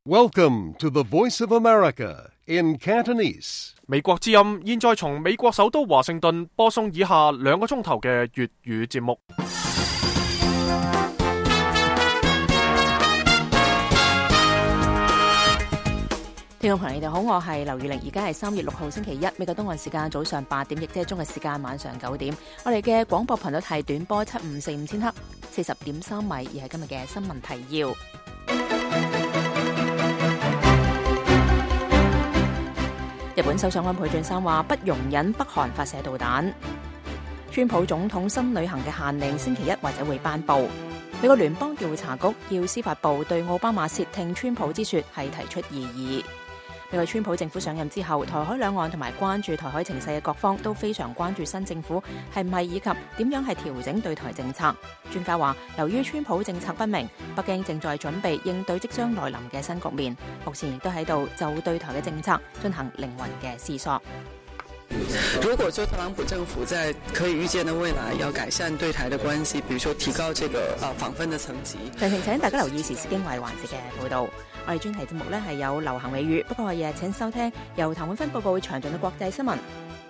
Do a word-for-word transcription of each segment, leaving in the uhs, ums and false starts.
Welcome to the Voice of America in Cantonese. 美國之音現在從美國首都華盛頓播送以下兩個鐘頭嘅粵語節目。 聽眾朋友，你哋好，我係劉宇玲，而家係三月六號星期一，美國東岸時間早上八點，亦即係中國時間晚上九點。我哋嘅廣播頻率係短波七五四五千赫，四十點三米，而係今日嘅新聞提要。日本首相安倍晉三話不容忍北韓發射導彈。川普總統新旅行嘅限令星期一或者會頒布。美國聯邦調查局要司法部對奧巴馬竊聽川普之說係提出異議。美國川普政府上任之後，台海兩岸同埋關注台海情勢嘅各方都非常關注新政府係唔係以及點樣係調整對台政策。專家話，由於川普政策不明，北京正在準備應對即將來臨嘅新局面，目前亦都喺度就對台嘅政策進行靈魂嘅思索。 如果說特朗普政府在可以預見的未來要改善對台的關係，比如說提高這個啊訪問的層級。 詳情請大家留意時事經緯環節嘅報道。我哋專題節目呢係有流行美語，不過我日日請收聽由譚永芬報告詳盡嘅國際新聞。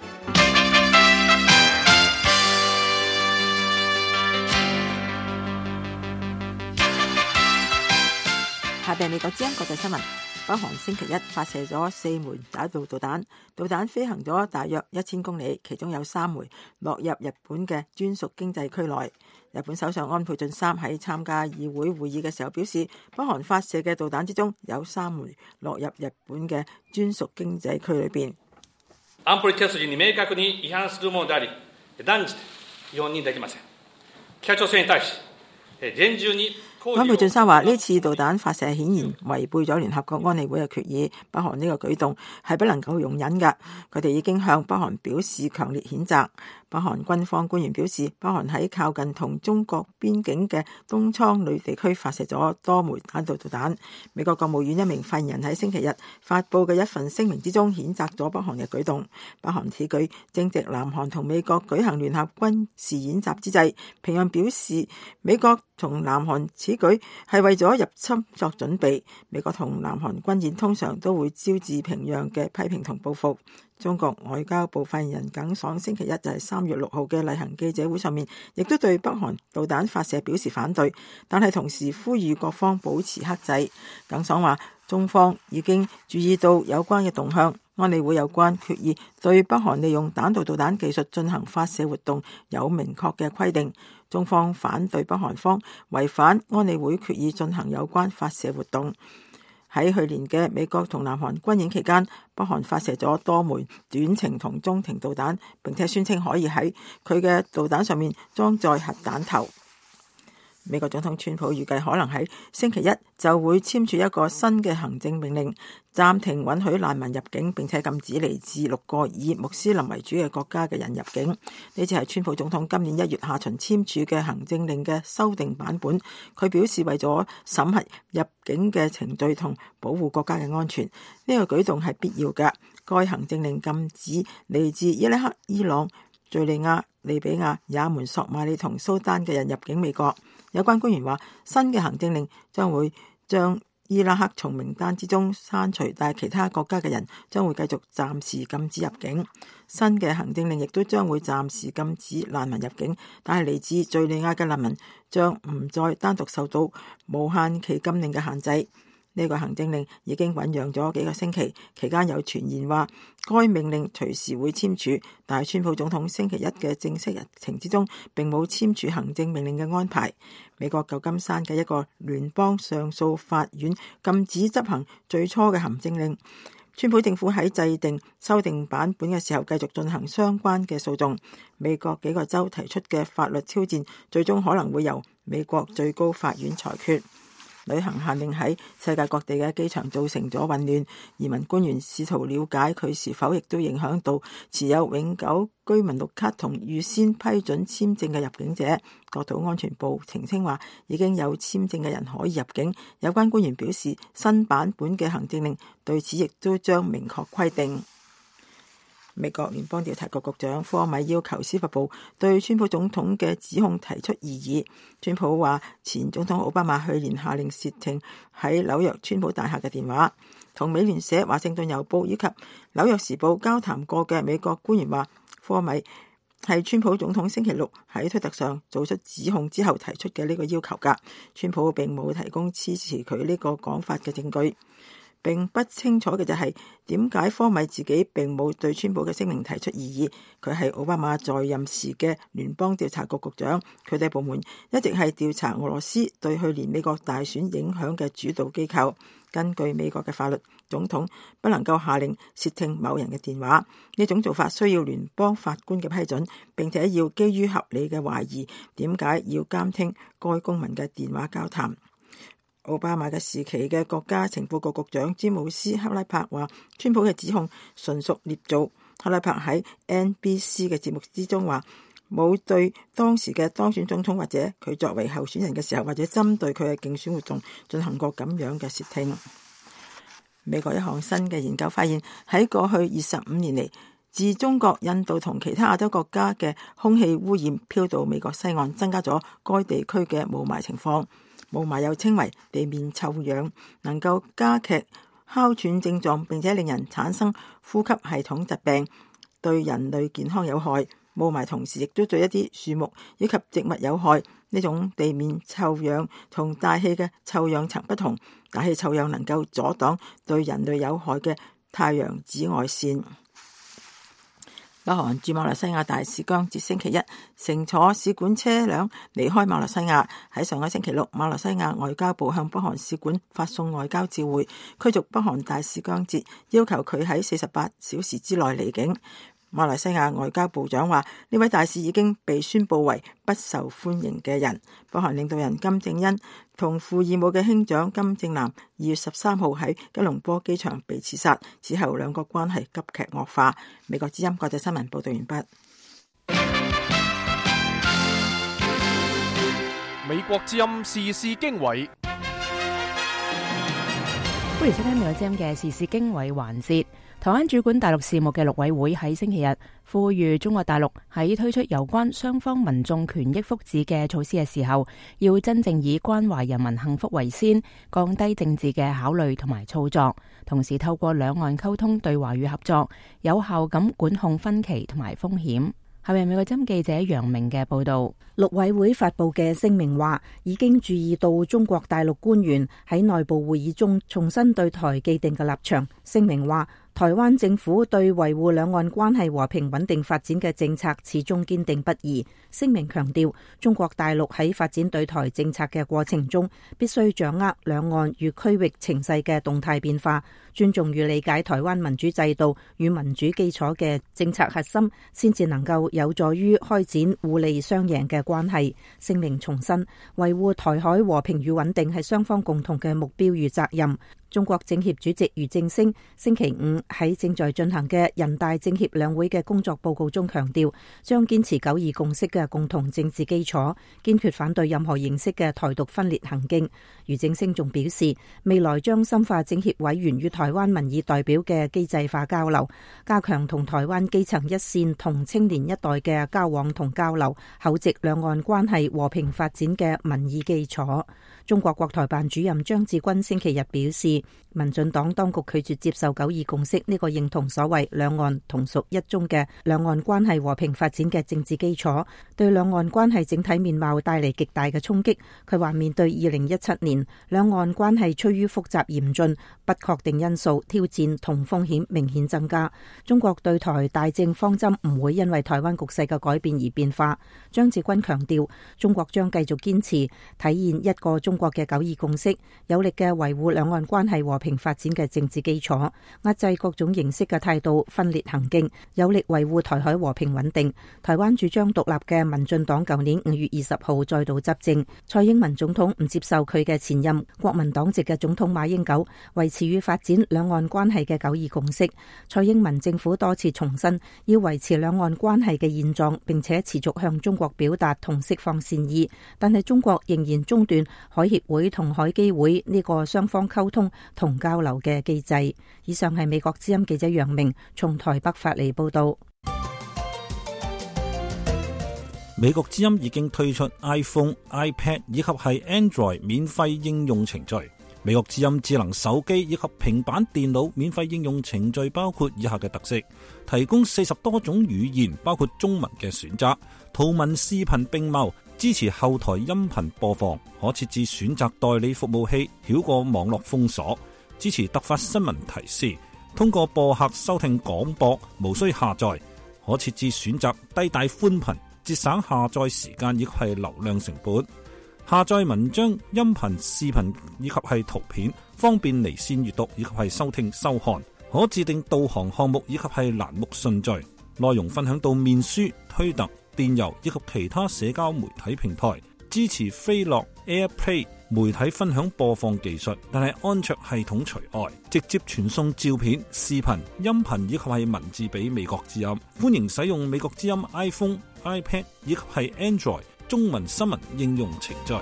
下邊美國之音國際新聞。北韓星期一發射咗四枚彈道導彈，導彈飛行咗大約一千公里，其中有三枚落入日本嘅專屬經濟區內。日本首相安倍晉三喺參加議會會議嘅時候表示，北韓發射嘅導彈之中有三枚落入日本嘅專屬經濟區裏邊。 安保理決議に明確に違反するものであり、断じて日本にできません。北朝鮮に対し厳重に安倍晉三話：呢次導彈發射顯然違背咗聯合國安理會嘅決議，北韓呢個舉動係不能夠容忍嘅。佢哋已經向北韓表示強烈譴責。北韓軍方官員表示，北韓喺靠近同中國邊境嘅東倉裏地區發射咗多枚彈道導彈。美國國務院一名發言人喺星期日發布嘅一份聲明之中譴責咗北韓嘅舉動。北韓此舉正值南韓同美國舉行聯合軍事演習之際，平壤表示美國同南韓此舉係為咗入侵作準備。美國同南韓軍演通常都會招致平壤嘅批評同報復。中國外交部發言人耿爽星期一就係三月六號嘅例行記者會上面，亦都對北韓導彈發射表示反對，但係同時呼籲各方保持克制。耿爽話，中方已經注意到有關嘅動向，安理會有關決議對北韓利用彈道導彈技術進行發射活動有明確嘅規定，中方反對北韓方違反安理會決議進行有關發射活動。喺去年嘅美國同南韓軍演期間，北韓發射咗多枚短程同中程導彈，並且宣稱可以喺佢嘅導彈上面裝載核彈頭。美國總統川普預計可能喺星期一就會簽署一個新嘅行政命令，暫停允許難民入境，並且禁止嚟自六個以穆斯林為主嘅國家嘅人入境。呢次係川普總統今年一月下旬簽署嘅行政令嘅修訂版本。佢表示為咗審核入境嘅程序同保護國家嘅安全，呢個舉動係必要嘅。該行政令禁止嚟自伊拉克、伊朗、敘利亞、利比亞、也門、索馬里同蘇丹嘅人入境美國。有關官員話，新嘅行政令將會將伊拉克從名單之中刪除，但係其他國家嘅人將會繼續暫時禁止入境。新嘅行政令亦都將會暫時禁止難民入境，但係嚟自敘利亞嘅難民將唔再單獨受到無限期禁令嘅限制。呢個行政令已經醞釀咗幾個星期，期間有傳言話該命令隨時會簽署，但係川普總統星期一嘅正式日程之中並冇簽署行政命令嘅安排。美國舊金山嘅一個聯邦上訴法院禁止執行最初嘅行政令。川普政府喺制定修訂版本嘅時候繼續進行相關嘅訴訟。美國幾個州提出嘅法律挑戰最終可能會由美國最高法院裁決。旅行限令喺世界各地嘅機場造成咗混亂，移民官員試圖了解佢是否亦都影響到持有永久居民綠卡同預先批准簽證嘅入境者。國土安全部澄清話，已經有簽證嘅人可以入境。有關官員表示，新版本嘅行政令對此亦都將明確規定。 美國聯邦調查局局長科米要求司法部對川普總統嘅指控提出異議。川普話前總統奧巴馬去年下令竊聽喺紐約川普大廈嘅電話。同美聯社、華盛頓郵報以及紐約時報交談過嘅美國官員話，科米係川普總統星期六喺推特上做出指控之後提出嘅呢個要求㗎。川普並冇提供支持佢呢個講法嘅證據。並不清楚嘅就係點解科米自己並冇對川普嘅聲明提出異議。佢係奧巴馬在任時嘅聯邦調查局局長，佢哋部門一直係調查俄羅斯對去年美國大選影響嘅主導機構。根據美國嘅法律，總統不能夠下令竊聽某人嘅電話，呢種做法需要聯邦法官嘅批准，並且要基於合理嘅懷疑。點解要監聽該公民嘅電話交談？奧巴馬嘅時期嘅國家情報局局長詹姆斯克拉柏話，川普嘅指控純屬捏造。克拉柏喺 N B C 嘅節目之中話，冇對當時嘅當選總統或者佢作為候選人嘅時候，或者針對佢嘅競選活動進行過咁樣嘅竊聽。美國一項新嘅研究發現，喺過去二十五年嚟，自中國、印度同其他亞洲國家嘅空氣污染飄到美國西岸，增加咗該地區嘅霧霾情況。霧霾又稱為地面臭氧，能夠加劇哮喘症狀，並且令人產生呼吸系統疾病，對人類健康有害。霧霾同時亦都對一啲樹木以及植物有害。呢種地面臭氧同大氣嘅臭氧層不同，大氣臭氧能夠阻擋對人類有害嘅太陽紫外線。北韓駐馬來西亞大使姜捷星期一乘坐使館車輛離開馬來西亞。喺上個星期六，馬來西亞外交部向北韓使館發送外交照會，驅逐北韓大使姜捷，要求佢喺四十八小時之內離境。馬來西亞外交部長話，呢位大使已經被宣佈為不受歡迎嘅人。北韓領導人金正恩同父異母嘅兄長金正男二月十三號喺吉隆坡機場被刺殺，此後兩國關係急劇惡化。美國之音國際新聞報道完畢。 美國之音時事經緯， 歡迎收聽美國之音嘅時事經緯環節。台灣主管大陸事務嘅陸委會喺星期日呼籲中國大陸喺推出有關雙方民眾權益福祉嘅措施嘅時候，要真正以關懷人民幸福為先，降低政治嘅考慮同埋操作，同時透過兩岸溝通對話與合作，有效咁管控分歧同埋風險。係咪美國之音記者楊明嘅報道？ 陸委會發布嘅聲明話，已經注意到中國大陸官員喺內部會議中重新對台既定嘅立場。聲明話，台灣政府對維護兩岸關係和平穩定發展嘅政策始終堅定不移。聲明強調，中國大陸喺發展對台政策嘅過程中，必須掌握兩岸與區域情勢嘅動態變化，尊重與理解台灣民主制度與民主基礎嘅政策核心，先至能夠有助於開展互利雙贏嘅關係。聲明重申，維護台海和平與穩定係雙方共同嘅目標與責任。中國政協主席俞正聲星期五喺正在進行嘅人大政協兩會嘅工作報告中強調，將堅持九二共識嘅共同政治基礎，堅決反對任何形式嘅台獨分裂行徑。俞正聲仲表示，未來將深化政協委員與台灣民意代表嘅機制化交流，加強同台灣基層一線同青年一代嘅交往同交流，厚植兩岸關係和平發展嘅民意基礎。中國國台辦主任張志軍星期日表示，民進黨當局拒絕接受九二共識呢個認同所謂兩岸同屬一中嘅兩岸關係和平發展嘅政治基礎，對兩岸關係整體面貌帶嚟極大嘅衝擊。佢話面對二零一七年，兩岸關係趨於複雜嚴峻，不確定因素、挑戰同風險明顯增加。中國對台大政方針唔會因為台灣局勢嘅改變而變化。張志軍強調，中國將繼續堅持體現一個中國嘅九二共識，有力嘅維護兩岸關係和平發展嘅政治基礎，壓制各種形式嘅態度分裂行徑，有力維護台海和平穩定。台灣主張獨立嘅民進黨舊年五月二十號再度執政，蔡英文總統唔接受佢嘅前任國民黨籍嘅總統馬英九維持與發展兩岸關係嘅九二共識。蔡英文政府多次重申要維持兩岸關係嘅現狀，並且持續向中國表達同釋放善意，但係中國仍然中斷海海協會同海基會呢個雙方溝通同交流嘅機制。以上係美國之音記者楊明從台北發嚟報道。 美國之音已經推出 iPhone、iPad 以及係 Android 免費應用程序。美國之音智能手機以及平板電腦免費應用程序包括以下嘅特色：提供四十多種語言，包括中文嘅選擇，圖文視頻並茂，支持後台音頻播放，可設置選擇代理服務器，繞過網絡封鎖，支持突發新聞提示，通過播客收聽廣播，無需下載，可設置選擇低帶寬頻，節省下載時間以及係流量成本。下載文章、音頻、視頻以及係圖片，方便離線閱讀以及係收聽收看。可自定導航項目以及係欄目順序。內容分享到面書、推特、電郵以及其他社交媒體平台。支持飛樂 AirPlay 媒體分享播放技術，但係安卓系統除外。直接傳送照片、視頻、音頻以及係文字俾美國之音。歡迎使用美國之音 iPhone、iPad 以及係 Android中文新聞應用程序。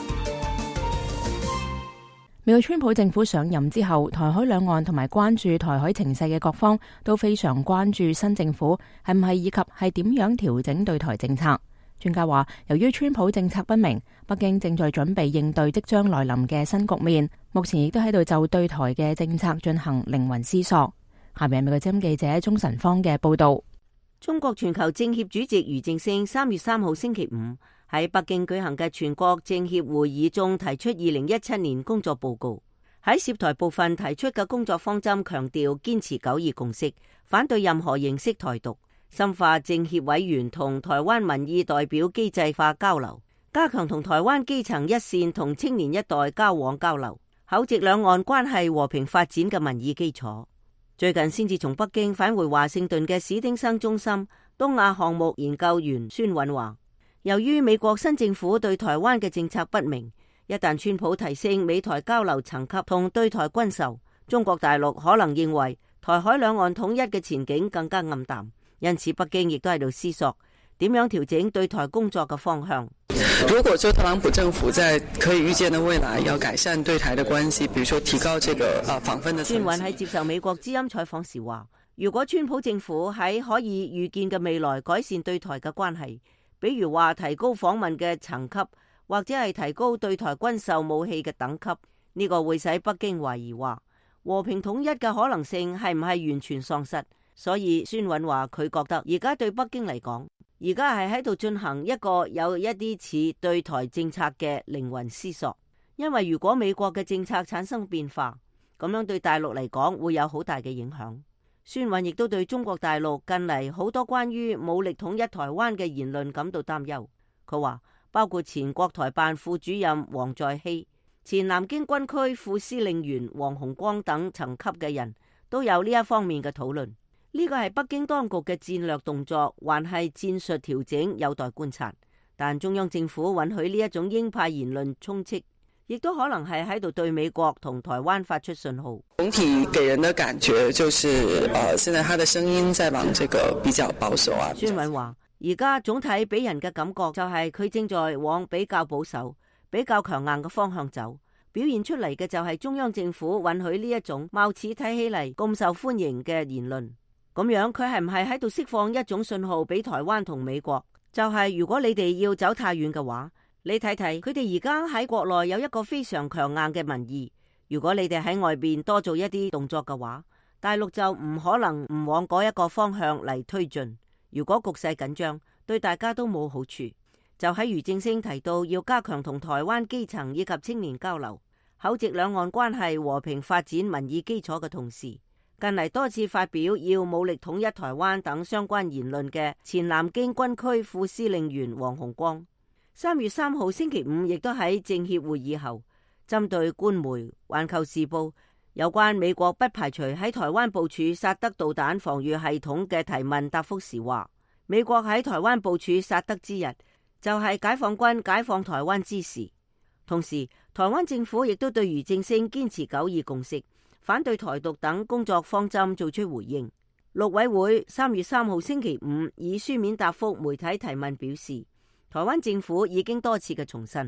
美國川普政府上任之後，台海兩岸同埋關注台海情勢嘅各方都非常關注新政府係唔係以及係點樣調整對台政策。專家話，由於川普政策不明，北京正在準備應對即將來臨嘅新局面，目前亦都喺度就對台嘅政策進行靈魂思索。下面係美國之音記者鍾晨芳嘅報道。 中國全球政協主席俞正聲三月三號星期五喺北京舉行嘅全國政協會議中提出二零一七年工作報告。喺涉台部分提出嘅工作方針強調堅持九二共識，反對任何形式台獨，深化政協委員同台灣民意代表機制化交流，加強同台灣基層一線同青年一代交往交流，厚植兩岸關係和平發展嘅民意基礎。最近先至從北京返回華盛頓嘅史丁生中心東亞項目研究員孫允話，由於美國新政府對台灣嘅政策不明，一旦川普提升美台交流層級同對台軍售，中國大陸可能認為台海兩岸統一嘅前景更加暗淡，因此北京亦都喺度思索點樣調整對台工作嘅方向。 如果說特朗普政府在可以預見的未來要改善對台的關係，比如說提高這個啊訪問的層級。 孫允喺接受美國之音採訪時話，如果川普政府喺可以預見嘅未來改善對台嘅關係，比如話提高訪問嘅層級，或者係提高對台軍售武器嘅等級，呢個會使北京懷疑話和平統一嘅可能性係唔係完全喪失。所以孫允話佢覺得而家對北京嚟講，而家係喺度進行一個有一啲似對台政策嘅靈魂思索，因為如果美國嘅政策產生變化，咁樣對大陸嚟講會有好大嘅影響。孫允亦都對中國大陸近嚟好多關於武力統一台灣嘅言論感到擔憂。佢話包括前國台辦副主任黃在熙、前南京軍區副司令員黃洪光等層級嘅人都有呢一方面嘅討論。呢個係北京當局嘅戰略動作，還係戰術調整，有待觀察。但中央政府允許呢一種鷹派言論充斥，亦都可能係喺度對美國同台灣發出信號。 總體給人的感覺就是，呃，現在他的聲音在往這個比較保守啊。 孫允話，而家總體俾人嘅感覺就係佢正在往比較保守、比較強硬嘅方向走，表現出嚟嘅就係中央政府允許呢一種貌似睇起嚟咁受歡迎嘅言論。咁樣佢係唔係喺度釋放一種信號俾台灣同美國？就係如果你哋要走太遠嘅話，你睇睇佢哋而家喺國內有一個非常強硬嘅民意。如果你哋喺外邊多做一啲動作嘅話，大陸就唔可能唔往嗰一個方向嚟推進。如果局勢緊張，對大家都冇好處。就喺俞正聲提到要加強同台灣基層以及青年交流，厚植兩岸關係和平發展民意基礎嘅同時，近嚟多次發表要武力統一台灣等相關言論嘅前南京軍區副司令員黃洪光，三月三號星期五亦都喺政協會議後，針對官媒《環球時報》有關美國不排除喺台灣部署薩德導彈防禦系統嘅提問答覆時話，美國喺台灣部署薩德之日，就係解放軍解放台灣之時。同時，台灣政府亦都對俞正聲堅持九二共識、反對台獨等工作方針做出回應。陸委會三月三號星期五以書面答覆媒體提問表示，台灣政府已經多次嘅重申，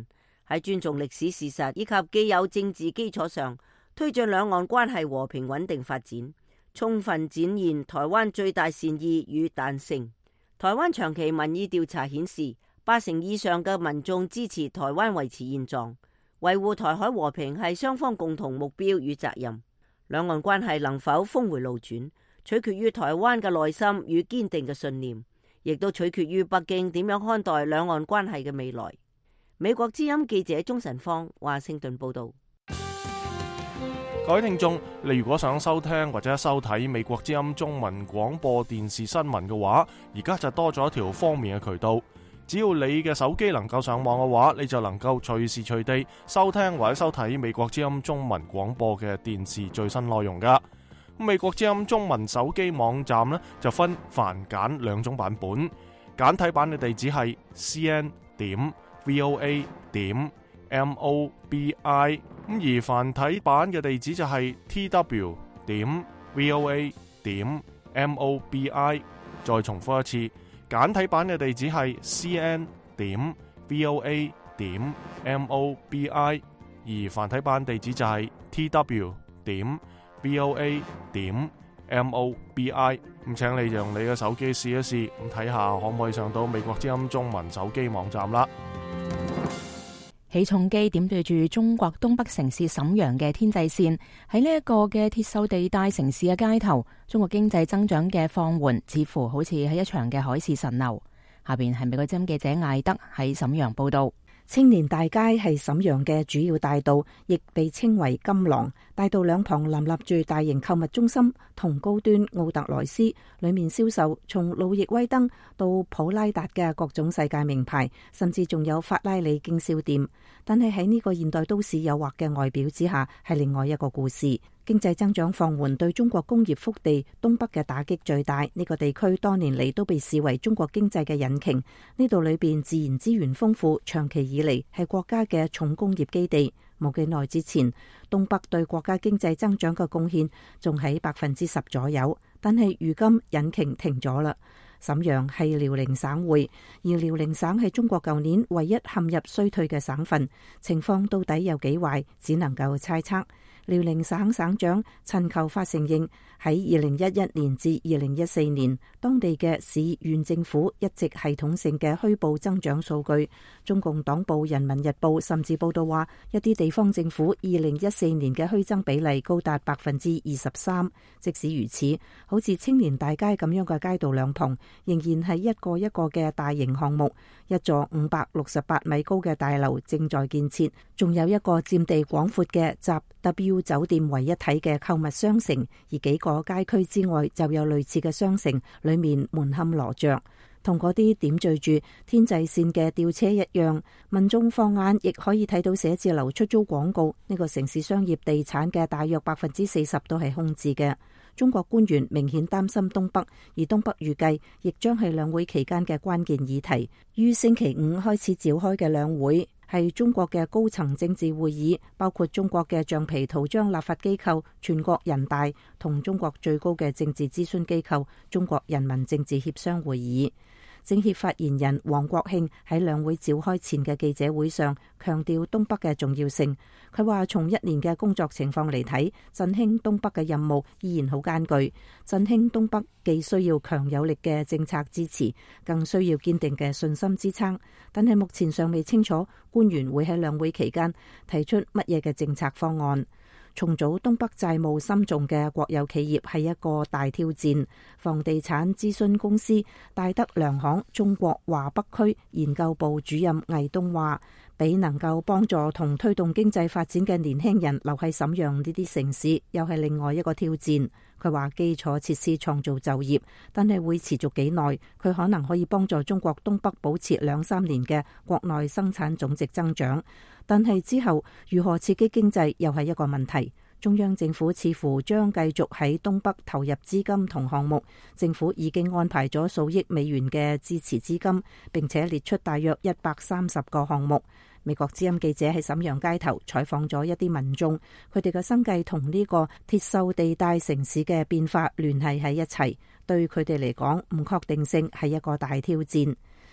喺尊重歷史事實以及既有政治基礎上，推進兩岸關係和平穩定發展，充分展現台灣最大善意與彈性。台灣長期民意調查顯示，八成以上嘅民眾支持台灣維持現狀，維護台海和平係雙方共同目標與責任。兩岸關係能否峰回路轉，取決於台灣嘅內心與堅定嘅信念，亦都取決於北京點樣看待兩岸關係嘅未來。美國之音記者鍾晨芳華盛頓報道。 各位聽眾，你如果想收聽或者收睇美國之音中文廣播電視新聞嘅話，而家就多咗一條方便嘅渠道。只要你嘅手機能夠上網嘅話，你就能夠隨時隨地收聽或者收睇美國之音中文廣播嘅電視最新內容噶。美國之音中文手機網站呢，就分繁簡兩種版本，簡體版嘅地址係 c n 點 v o a 點 m o b i， 咁而繁體版嘅地址就係 t w 點 v o a 點 m o b i。 再重複一次，簡體版嘅地址係 c n 點 v o a 點 m o b i， 而繁體版地址就係 t w 點 v o a 點 m o b i。 咁請你用你嘅手機試一試，咁睇下可唔可以上到美國之音中文手機網站啦。 起重機點對住中國東北城市瀋陽嘅天際線，喺呢一個嘅鐵鏽地帶城市嘅街頭，中國經濟增長嘅放緩似乎好似係一場嘅海市蜃樓。下邊係美國之音記者艾德喺瀋陽報道。青年大街係瀋陽嘅主要大道，亦被稱為金廊。大道兩旁林立住大型購物中心同高端奧特萊斯，裏面銷售從路易威登到普拉達嘅各種世界名牌，甚至仲有法拉利經銷店。但係喺呢個現代都市誘惑嘅外表之下，係另外一個故事。經濟增長放緩對中國工業腹地東北嘅打擊最大，呢個地區多年嚟都被視為中國經濟嘅引擎。呢度裏邊自然資源豐富，長期以嚟係國家嘅重工業基地。冇幾耐之前，東北對國家經濟增長嘅貢獻仲喺百分之十左右，但係如今引擎停咗啦。瀋陽係遼寧省會，而遼寧省係中國舊年唯一陷入衰退嘅省份，情況到底有幾壞，只能夠猜測。遼寧省省長陳求發承認，喺二零一一年至二零一四年，當地嘅市縣政府一直系統性嘅虛報增長數據。中共黨報《人民日報》甚至報道話，一啲地方政府二零一四年嘅虛增比例高達百分之二十三。即使如此，好似青年大街咁樣嘅街道兩旁，仍然係一個一個嘅大型項目。一座五百六十八米高嘅大樓正在建設，仲有一個佔地廣闊嘅集 W 酒店為一體嘅購物商城，而幾個街區之外就有類似嘅商城，裏面門可羅雀。同嗰啲點綴住天際線嘅吊車一樣，民眾放眼亦可以睇到寫字樓出租廣告。呢個城市商業地產嘅大約百分之四十都係空置嘅。中國官員明顯擔心東北，而東北預計亦將係兩會期間嘅關鍵議題。於星期五開始召開嘅兩會係中國嘅高層政治會議，包括中國嘅橡皮圖章立法機構全國人大同中國最高嘅政治諮詢機構中國人民政治協商會議。政協發言人王國慶喺兩會召開前嘅記者會上強調東北嘅重要性。佢話從一年嘅工作情況嚟睇，振興東北嘅任務依然好艱巨。振興東北既需要強有力嘅政策支持，更需要堅定嘅信心支撐。但係目前尚未清楚官員會喺兩會期間提出乜嘢嘅政策方案。重組東北債務深重嘅國有企業係一個大挑戰。房地產諮詢公司大德良行中國華北區研究部主任魏東話，俾能夠幫助同推動經濟發展嘅年輕人留喺瀋陽呢啲城市，又係另外一個挑戰。佢話基礎設施創造就業，但係會持續幾耐？佢可能可以幫助中國東北保持兩三年嘅國內生產總值增長，但係之後如何刺激經濟又係一個問題。中央政府似乎將繼續喺東北投入資金同項目，政府已經安排咗數億美元嘅支持資金，並且列出大約一百三十個項目。美國之音記者喺瀋陽街頭採訪咗一啲民眾，佢哋嘅生計同呢個鐵鏽地帶城市嘅變化聯繫喺一齊，對佢哋嚟講，唔確定性係一個大挑戰。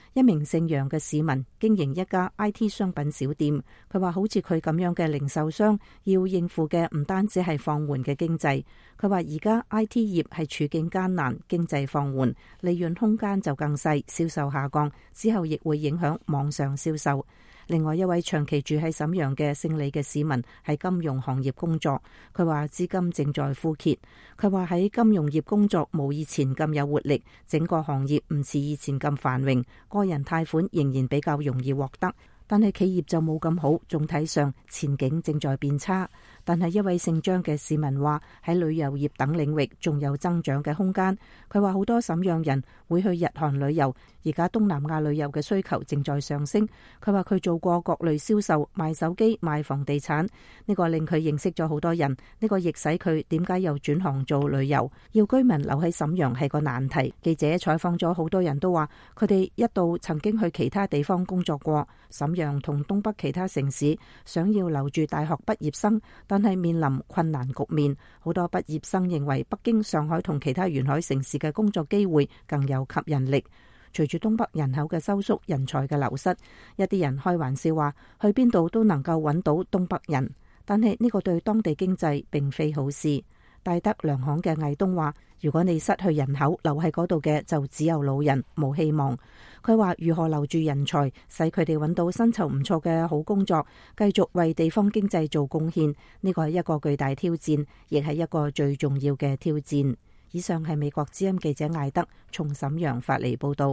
一名姓楊嘅市民經營一家 I T 商品小店，佢話好似佢咁樣嘅零售商要應付嘅唔單止係放緩嘅經濟，佢話而家 I T 業係處境艱難，經濟放緩，利潤空間就更細，銷售下降，之後亦會影響網上銷售。另外一位長期住喺瀋陽嘅姓李嘅市民喺金融行業工作，佢話資金正在枯竭。佢話喺金融業工作冇以前咁有活力，整個行業唔似以前咁繁榮，個人貸款仍然比較容易獲得，但係企業就冇咁好，總體上前景正在變差。但係一位姓張嘅市民話喺旅遊業等領域仲有增長嘅空間。佢話好多瀋陽人會去日韓旅遊，而家東南亞旅遊嘅需求正在上升。佢話佢做過各類銷售，賣手機、賣房地產，呢個令佢認識咗好多人，呢個亦使佢點解又轉行做旅遊。要居民留喺瀋陽係個難題。記者採訪咗好多人都話佢哋一度曾經去其他地方工作過，瀋陽同東北其他城市想要留住大學畢業生，但係面臨困難局面。好多畢業生認為北京、上海同其他沿海城市嘅工作機會更有吸引力。隨住東北人口嘅收縮、人才嘅流失，一啲人開玩笑話去邊度都能夠揾到東北人，但係呢個對當地經濟並非好事。大德糧行嘅魏東話，如果你失去人口，留喺嗰度嘅就只有老人，冇希望。佢話如何留住人才，使佢哋揾到薪酬唔錯嘅好工作，繼續為地方經濟做貢獻，呢個係一個巨大挑戰，亦係一個最重要嘅挑戰。以上係美國之音記者艾德從瀋陽發嚟報道。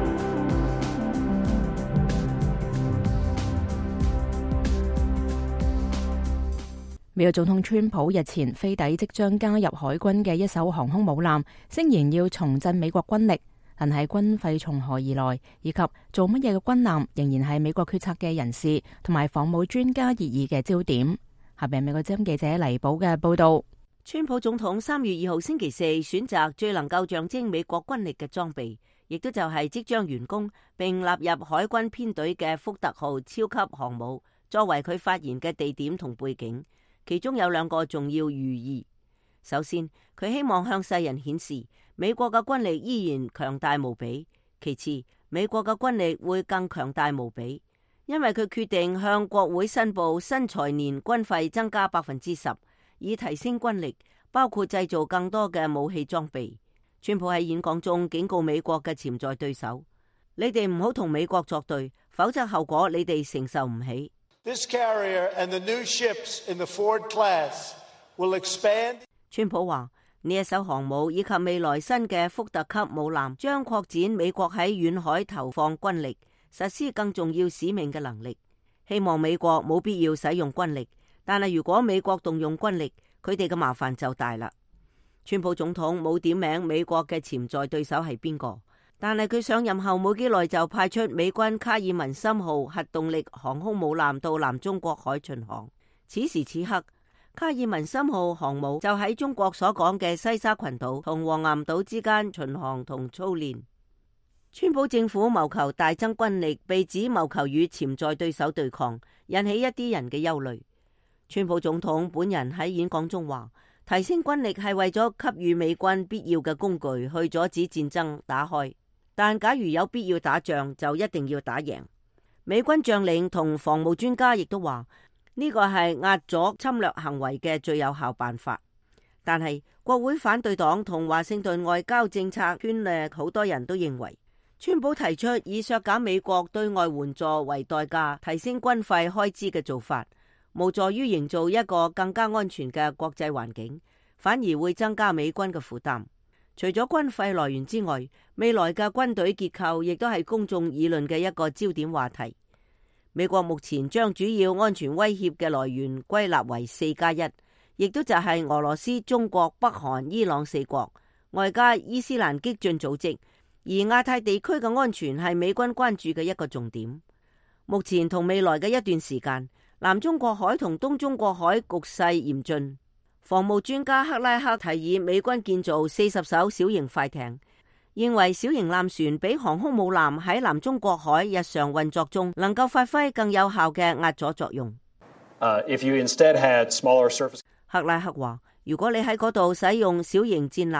美國總統川普日前飛抵即將加入海軍嘅一艘航空母艦，聲言要重振美國軍力，但係軍費從何而來，以及做乜嘢嘅軍艦，仍然係美國決策嘅人士同埋防務專家熱議嘅焦點。下邊美國之音記者黎寶嘅報道。 川普總統三月二號星期四選擇最能夠象徵美國軍力嘅裝備，亦都就係即將完工並納入海軍編隊嘅福特號超級航母，作為佢發言嘅地點同背景。其中有兩個重要寓意。首先，佢希望向世人顯示美國嘅軍力依然強大無比；其次，美國嘅軍力會更強大無比，因為佢決定向國會申報新財年軍費增加百分之十，以提升軍力，包括製造更多嘅武器裝備。川普喺演講中警告美國嘅潛在對手：你哋唔好同美國作對，否則後果你哋承受唔起。 This carrier and the new ships in the Ford class will expand. 川普話：呢一艘航母以及未來新嘅福特級母艦將擴展美國喺遠海投放軍力、實施更重要使命嘅能力。希望美國冇必要使用軍力，但係如果美國動用軍力，佢哋嘅麻煩就大啦。川普總統冇點名美國嘅潛在對手係邊個。但係佢上任後冇幾耐就派出美軍卡爾文森號核動力航空母艦到南中國海巡航。此時此刻，卡爾文森號航母就喺中國所講嘅西沙群島同黃岩島之間巡航同操練。川普政府謀求大增軍力，被指謀求與潛在對手對抗，引起一啲人嘅憂慮。川普總統本人喺演講中話：提升軍力係為咗給予美軍必要嘅工具，去阻止戰爭打開。但假如有必要打仗，就一定要打贏。美軍將領同防務專家亦都話呢個係壓阻侵略行為嘅最有效辦法。但係國會反對黨同華盛頓外交政策圈嘅好多人都認為，川普提出以削減美國對外援助為代價提升軍費開支嘅做法，無助於營造一個更加安全嘅國際環境，反而會增加美軍嘅負擔。除咗軍費來源之外，未來嘅軍隊結構亦都係公眾議論嘅一個焦點話題。美國目前將主要安全威脅嘅來源歸納為四加一，亦都就係俄羅斯、中國、北韓、伊朗四國，外加伊斯蘭激進組織。而亞太地區嘅安全係美軍關注嘅一個重點。目前同未來嘅一段時間，南中國海同東中國海局勢嚴峻。防務專家克拉克提議美軍建造四十艘小型快艇，認為小型艦船比航空母艦喺南中國海日常運作中能夠發揮更有效嘅壓阻作用。 Uh, if you instead had smaller surface... 克拉克話：如果你喺嗰度使用小型戰艦，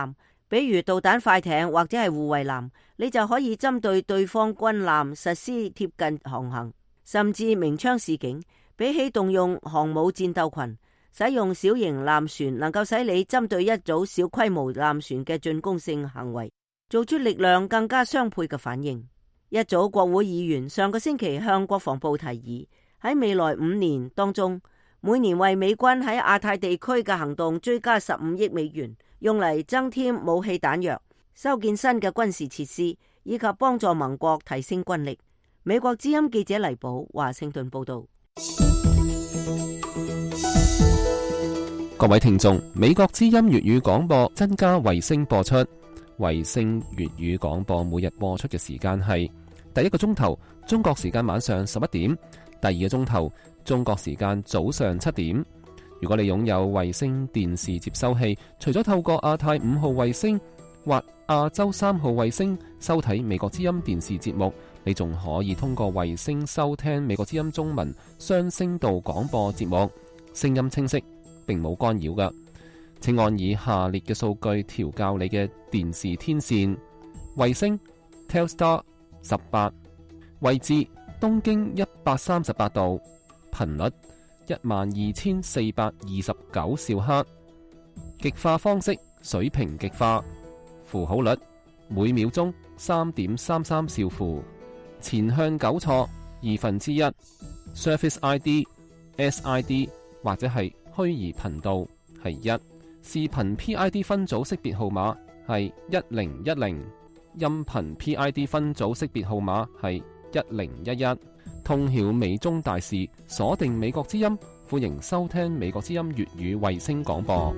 比如導彈快艇或者係護衛艦，你就可以針對對方軍艦實施貼近航行，甚至鳴槍示警。比起動用航母戰鬥群，使用小型艦船能夠使你針對一組小規模艦船嘅進攻性行為，做出力量更加相配嘅反應。一組國會議員上個星期向國防部提議，喺未來五年當中，每年為美軍喺亞太地區嘅行動追加十五億美元，用嚟增添武器彈藥、修建新嘅軍事設施，以及幫助盟國提升軍力。美國之音記者黎寶華盛頓報道。 各位聽眾，美國之音粵語廣播增加衛星播出。衛星粵語廣播每日播出嘅時間係第一個鐘頭中國時間晚上十一點，第二個鐘頭中國時間早上七點。如果你擁有衛星電視接收器，除咗透過亞太五號衛星或亞洲三號衛星收睇美國之音電視節目，你仲可以通過衛星收聽美國之音中文雙聲道廣播節目，聲音清晰，並冇干擾㗎。請按以下列嘅數據調校你嘅電視天線：衛星 Telstar 十八，位置東經一百三十八度，頻率一萬二千四百二十九兆赫，極化方式水平極化，符號率每秒鐘三點三三兆符，前向糾錯二分之一 ，Surface I D、S I D 或者係虛擬頻道係一，視頻 P I D 分組識別號碼係一零一零，音頻 P I D 分組識別號碼係一零一一。通曉美中大事，鎖定美國之音，歡迎收聽美國之音粵語衛星廣播。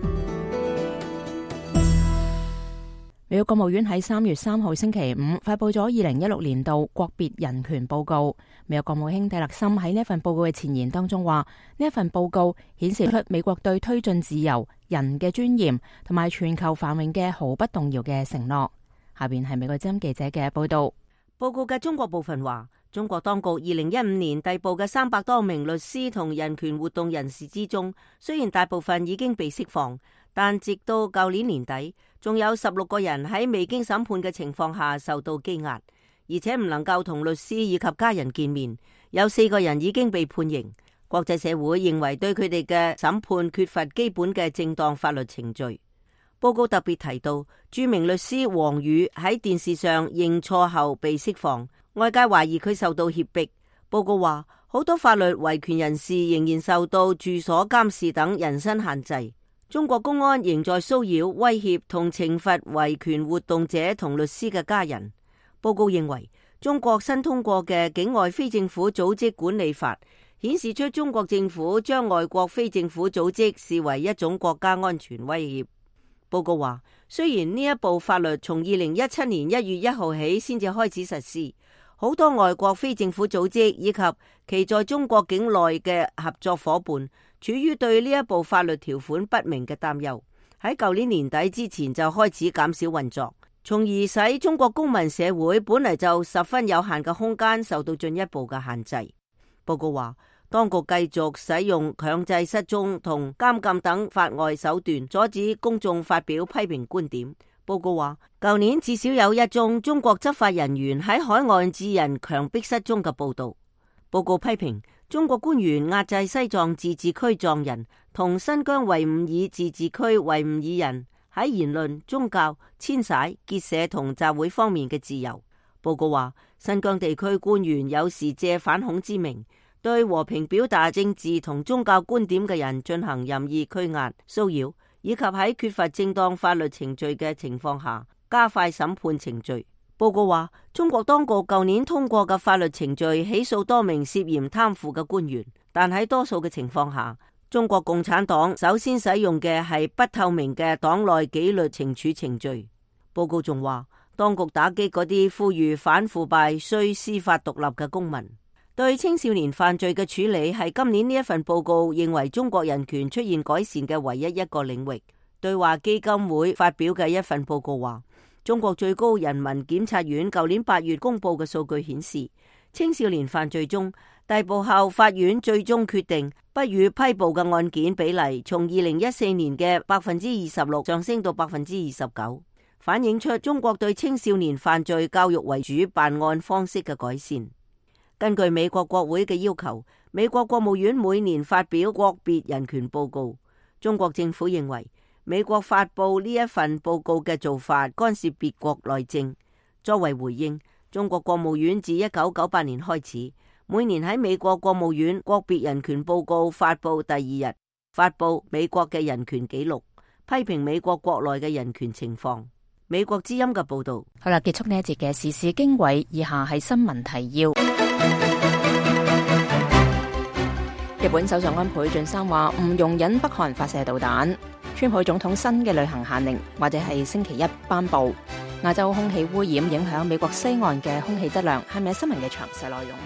美國國務院喺三月三號星期五發佈咗二零一六年度國別人權報告。美國國務卿蒂勒森喺呢一份報告嘅前言當中話，呢一份報告顯示出美國對推進自由、人嘅尊嚴同埋全球繁榮嘅毫不動搖嘅承諾。下邊係美國之音記者嘅報道。 報告嘅中國部分話，中國當局二零一五年逮捕嘅三百多名律師同人權活動人士之中，雖然大部分已經被釋放，但直到舊年年底，仲有十六個人喺未經審判嘅情況下受到羈押，而且唔能夠同律師以及家人見面。有四個人已經被判刑。國際社會認為對佢哋嘅審判缺乏基本嘅正當法律程序。報告特別提到，著名律師王宇喺電視上認錯後被釋放，外界懷疑佢受到脅迫。報告話，好多法律維權人士仍然受到住所監視等人身限制。中國公安仍在騷擾、威脅同懲罰維權活動者同律師嘅家人。報告認為，中國新通過嘅境外非政府組織管理法顯示出中國政府將外國非政府組織視為一種國家安全威脅。報告話，雖然呢一部法律從二零一七年一月一號起先至開始實施，好多外國非政府組織以及其在中國境內嘅合作夥伴處於對呢一部法律條款不明嘅擔憂，喺舊年年底之前就開始減少運作，從而使中國公民社會本嚟就十分有限嘅空間受到進一步嘅限制。報告話，當局繼續使用強制失蹤同監禁等法外手段，阻止公眾發表批評觀點。報告話，舊年至少有一宗中國執法人員喺海岸致人強迫失蹤嘅報道。報告批評中國官員壓制西藏自治區藏人同新疆維吾爾自治區維吾爾人喺言論、宗教、遷徙、結社同集會方面嘅自由。報告話，新疆地區官員有時借反恐之名，對和平表達政治同宗教觀點嘅人進行任意拘押、騷擾，以及喺缺乏正當法律程序嘅情況下加快審判程序。報告話，中國當局舊年通過嘅法律程序起訴多名涉嫌貪腐嘅官員，但喺多數嘅情況下，中國共產黨首先使用嘅係不透明嘅黨內紀律懲處程序。報告仲話，當局打擊嗰啲呼籲反腐敗、需司法獨立嘅公民。對青少年犯罪嘅處理係今年呢一份報告認為中國人權出現改善嘅唯一一個領域。對話基金會發表嘅一份報告話，中國最高人民檢察院舊年八月公布嘅數據顯示，青少年犯罪中逮捕後法院最終決定不予批捕嘅案件比例從二零一四年嘅百分之二十六上升到百分之二十九。 反映出中國對青少年犯罪教育為主辦案方式嘅改善。根據美國國會嘅要求，美國國務院每年發表國別人權報告。中國政府認為美國發布呢一份報告嘅做法干涉別國內政。作為回應，中國國務院自一九九八年開始，每年喺美國國務院國別人權報告發布第二日，發布美國嘅人權紀錄，批評美國國內嘅人權情況。美國之音嘅報道。 好啦，結束呢一節嘅時事經緯，以下係新聞提要。日本首相安倍晉三話唔容忍北韓發射導彈。川普總統新嘅旅行限令或者係星期一頒布。亞洲空氣污染影響美國西岸嘅空氣質量，係咪新聞嘅詳細內容？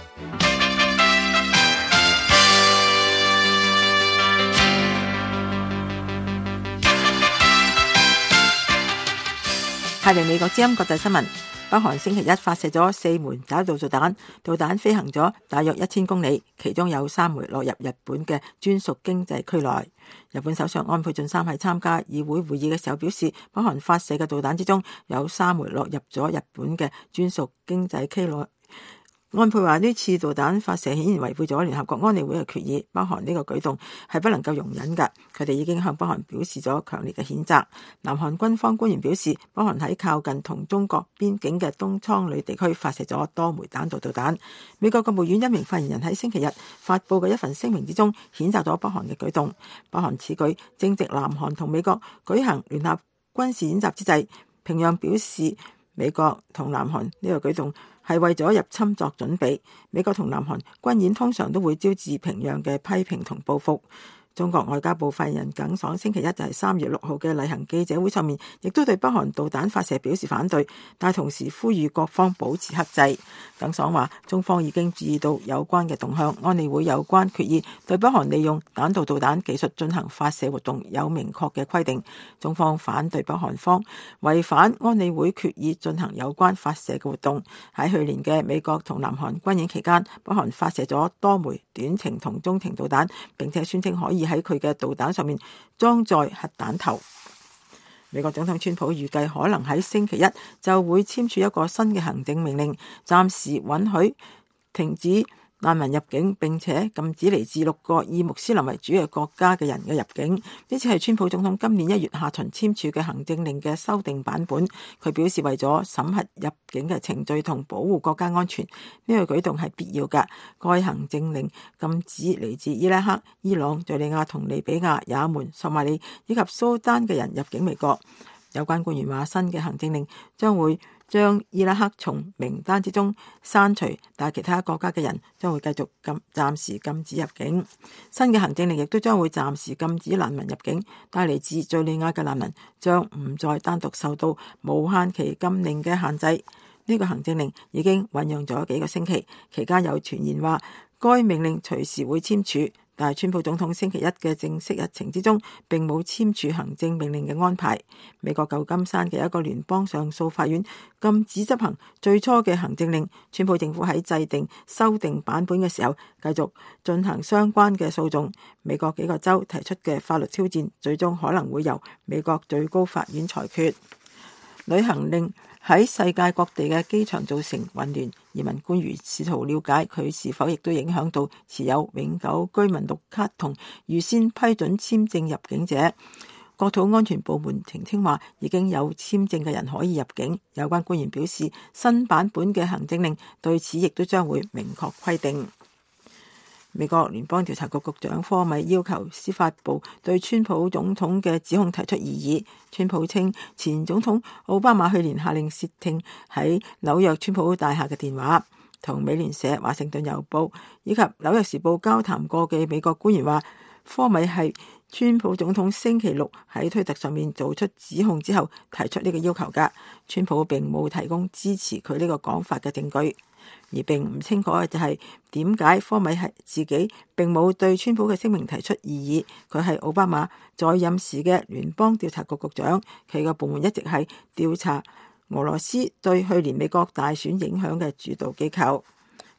係嚟美國之音國際新聞。北韓星期一發射咗四枚彈道導彈，導彈飛行咗大約一千公里，其中有三枚落入日本嘅專屬經濟區內。日本首相安倍晉三喺參加議會會議嘅時候表示，北韓發射嘅導彈之中有三枚落入咗日本嘅專屬經濟區內。安倍話呢次導彈發射顯然違背咗聯合國安理會嘅決議，北韓呢個舉動係不能夠容忍㗎。佢哋已經向北韓表示咗強烈嘅譴責。南韓軍方官員表示，北韓喺靠近同中國邊境嘅東倉里地區發射咗多枚彈道導彈。美國國務院一名發言人喺星期日發布嘅一份聲明之中，譴責咗北韓嘅舉動。北韓此舉正值南韓同美國舉行聯合軍事演習之際，平壤表示美國同南韓呢個舉動係為咗入侵作準備。美國同南韓軍演通常都會招致平壤嘅批評同報復。中國外交部發言人耿爽星期一就係三月六號嘅例行記者會上面，亦都對北韓導彈發射表示反對，但同時呼籲各方保持克制。耿爽話，中方已經注意到有關嘅動向，安理會有關決議對北韓利用彈道導彈技術進行發射活動有明確嘅規定，中方反對北韓方違反安理會決議進行有關發射嘅活動。喺去年嘅美國同南韓軍演期間，北韓發射咗多枚短程同中程導彈，並且宣稱可以喺佢嘅導彈上面裝載核彈頭。美國總統川普預計可能喺星期一就會簽署一個新嘅行政命令，暫時允許停止難民入境，並且禁止嚟自六個以穆斯林為主嘅國家嘅人嘅入境。呢次係川普總統今年一月下旬簽署嘅行政令嘅修訂版本。佢表示為咗審核入境嘅程序同保護國家安全，呢個舉動係必要㗎。該行政令禁止嚟自伊拉克、伊朗、敘利亞同利比亞、也門、索馬里以及蘇丹嘅人入境美國。有關官員話，新嘅行政令將會將伊拉克從名單之中刪除，但其他國家嘅人將會繼續禁暫時禁止入境。新嘅行政令亦都將會暫時禁止難民入境，但嚟自敘利亞嘅難民將唔再單獨受到無限期禁令嘅限制。呢個行政令已經醞釀咗幾個星期，期間有傳言話該命令隨時會簽署。但係川普總統星期一嘅正式日程之中並冇簽署行政命令嘅安排。美國舊金山嘅一個聯邦上訴法院禁止執行最初嘅行政令。川普政府喺制定修訂版本嘅時候繼續進行相關嘅訴訟。美國幾個州提出嘅法律挑戰最終可能會由美國最高法院裁決。旅行令喺世界各地嘅機場造成混亂，移民官員試圖了解佢是否亦都影響到持有永久居民綠卡同預先批准簽證入境者。國土安全部門澄清話，已經有簽證嘅人可以入境。有關官員表示，新版本嘅行政令對此亦都將會明確規定。美國聯邦調查局局長科米要求司法部對川普總統嘅指控提出異議。川普稱前總統奧巴馬去年下令竊聽喺紐約川普大廈嘅電話。同美聯社、華盛頓郵報以及紐約時報交談過嘅美國官員話，科米係川普總統星期六喺推特上面做出指控之後提出呢個要求㗎。川普並冇提供支持佢呢個講法嘅證據。而並唔清楚嘅就係點解科米係自己並冇對川普嘅聲明提出異議。佢係奧巴馬在任時嘅聯邦調查局局長，佢嘅部門一直係調查俄羅斯對去年美國大選影響嘅主導機構。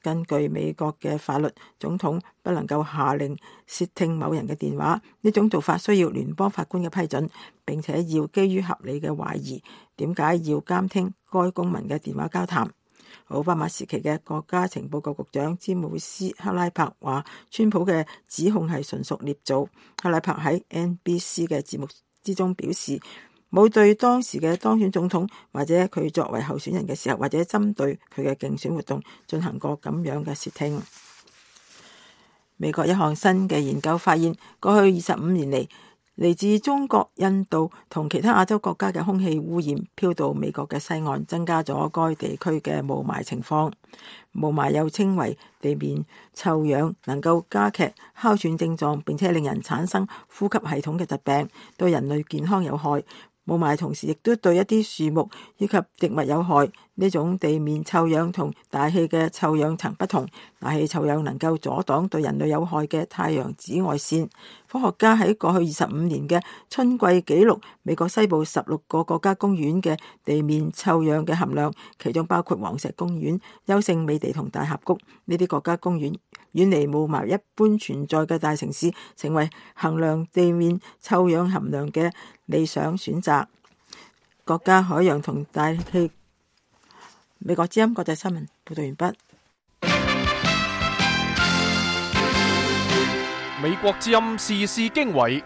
根據美國嘅法律，總統不能夠下令竊聽某人嘅電話，呢種做法需要聯邦法官嘅批准，並且要基於合理嘅懷疑。點解要監聽該公民嘅電話交談？奧巴馬時期嘅國家情報局局長詹姆斯克拉柏話，川普嘅指控係純屬捏造。克拉柏喺 N B C 嘅節目之中表示，冇對當時嘅當選總統或者佢作為候選人嘅時候，或者針對佢嘅競選活動進行過咁樣嘅竊聽。美國一項新嘅研究發現，過去二十五年嚟，嚟自中國、印度同其他亞洲國家嘅空氣污染飄到美國嘅西岸，增加咗該地區嘅霧霾情況。霧霾又稱為地面臭氧，能夠加劇哮喘症狀，並且令人產生呼吸系統嘅疾病，對人類健康有害。霧霾同時亦都對一啲樹木以及植物有害。呢種地面臭氧同大氣嘅臭氧層不同，大氣臭氧能夠阻擋對人類有害嘅太陽紫外線。科學家喺過去二十五年嘅春季記錄美國西部十六個國家公園嘅地面臭氧嘅含量，其中包括黃石公園、優勝美地同大峽谷。呢啲國家公園遠離霧霾一般存在嘅大城市，成為衡量地面臭氧含量嘅理想選擇。國家海洋同大氣。美國之音國際新聞報道完畢。 美國之音時事經緯，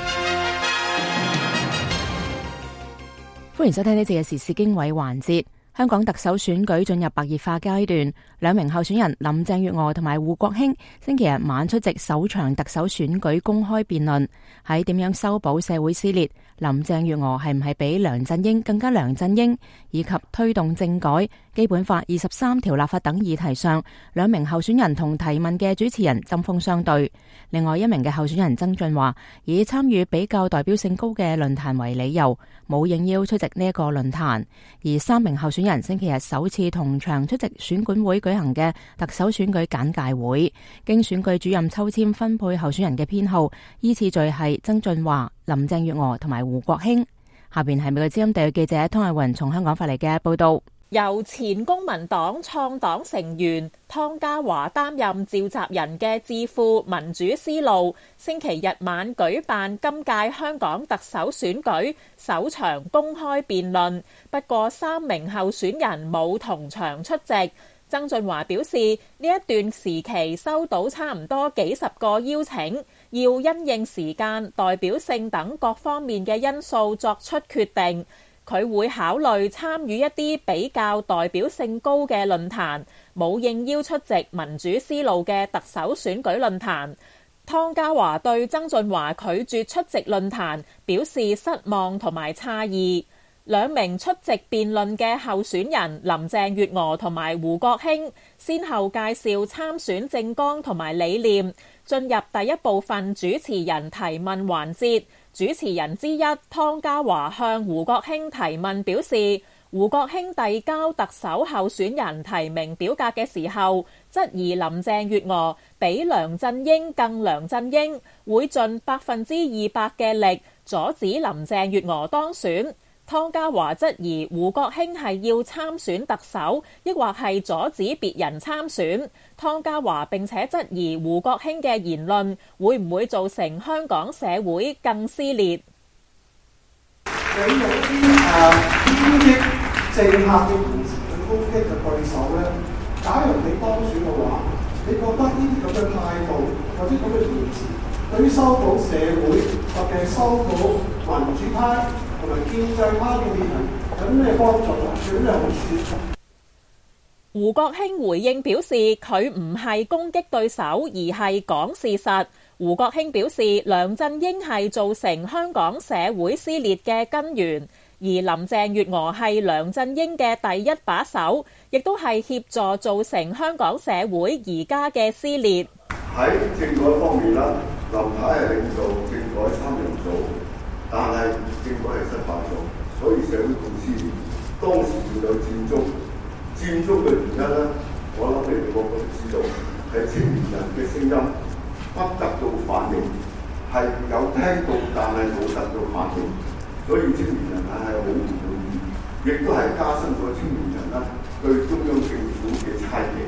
歡迎收聽呢次嘅時事經緯環節。香港特首選舉進入白熱化階段，兩名候選人林鄭月娥同埋胡國興星期日晚出席首場特首選舉公開辯論，喺點樣修補社會撕裂，林鄭月娥係唔係比梁振英更加梁振英，以及推動政改、基本法二十三條立法等議題上，兩名候選人同提問嘅主持人針鋒相對。另外一名嘅候選人曾俊華以參與比較代表性高嘅論壇為理由，冇應邀出席呢一個論壇。而三名候選人星期日首次同場出席選管會舉行嘅特首選舉簡介會，經選舉主任抽籤分配候選人嘅編號，依次序係曾俊華、林鄭月娥同埋胡國興。下邊係美國之音地區記者湯藝雲從香港發嚟嘅報道。 由前公民黨創黨成員湯家驊擔任召集人嘅智庫民主思路，星期日晚舉辦今屆香港特首選舉首場公開辯論，不過三名候選人冇同場出席。曾俊華表示，呢一段時期收到差唔多幾十個邀請，要因應時間、代表性等各方面嘅因素作出決定。佢會考慮參與一啲比較代表性高嘅論壇，冇應邀出席民主思路嘅特首選舉論壇。湯家驊對曾俊華拒絕出席論壇表示失望同埋詫異。兩名出席辯論嘅候選人林鄭月娥同埋胡國興，先後介紹參選政綱同埋理念，進入第一部分主持人提問環節。主持人之一湯家驊向胡國興提問表示，胡國興遞交特首候選人提名表格嘅時候，質疑林鄭月娥比梁振英更梁振英，會盡百分之二百嘅力阻止林鄭月娥當選。湯家驊質疑胡國興係要參選特首，抑或係阻止別人參選。湯家驊並且質疑胡國興嘅言論會唔會造成香港社會更撕裂。 你用啲誒偏激政客嘅言辭去攻擊嘅對手咧，假如你當選嘅話，你覺得呢啲咁嘅態度或者咁嘅言辭，對於修補社會特別係修補民主派同埋建制派嘅議題有咩幫助啊？有咩好處？ 胡國興回應表示，佢唔係攻擊對手，而係講事實。胡國興表示，梁振英係造成香港社會撕裂嘅根源，而林鄭月娥係梁振英嘅第一把手，亦都係協助造成香港社會而家嘅撕裂。 喺政改方面啦，林太係領導政改三人組，但係政改係失敗咗，所以社會咁撕裂。當時仲有佔中。佔中嘅原因咧，我諗你哋個個都知道，係青年人嘅聲音不得到反應，係有聽到但係冇得到反應，所以青年人係好唔滿意，亦都係加深咗青年人啦對中央政府嘅猜疑。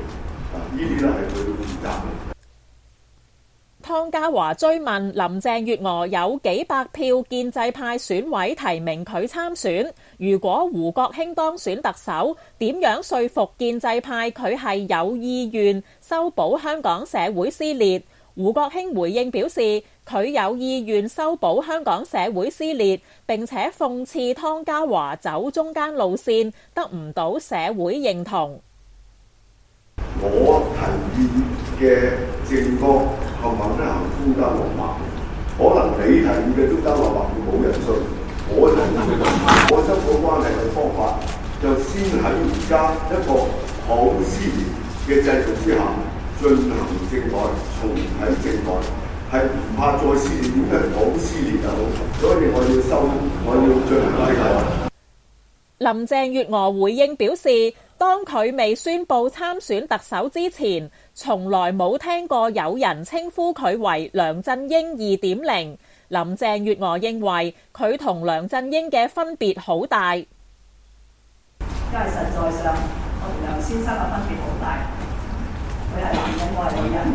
呢啲咧係佢要負責嘅。 湯家驊追問林鄭月娥有幾百票建制派選委提名佢參選，如果胡國興當選特首，點樣說服建制派佢係有意願修補香港社會撕裂？胡國興回應表示，佢有意願修補香港社會撕裂，並且諷刺湯家驊走中間路線，得唔到社會認同。 我提議嘅政綱冚唪唥都行中間落墨，可能你提議嘅中間落墨冇人信，我提議嘅我修補關係嘅方法，就先喺而家一個好撕裂嘅制度之下進行政改，重啟政改，係唔怕再撕裂，點解好撕裂就好？所以我要修，我要進行改革。 林鄭月娥回應表示，當佢未宣布參選特首之前，從來冇聽過有人稱呼佢為梁振英二點零。林鄭月娥認為佢同梁振英嘅分別好大，因為實在上我同梁先生嘅分別好大，佢係男人，我係女人。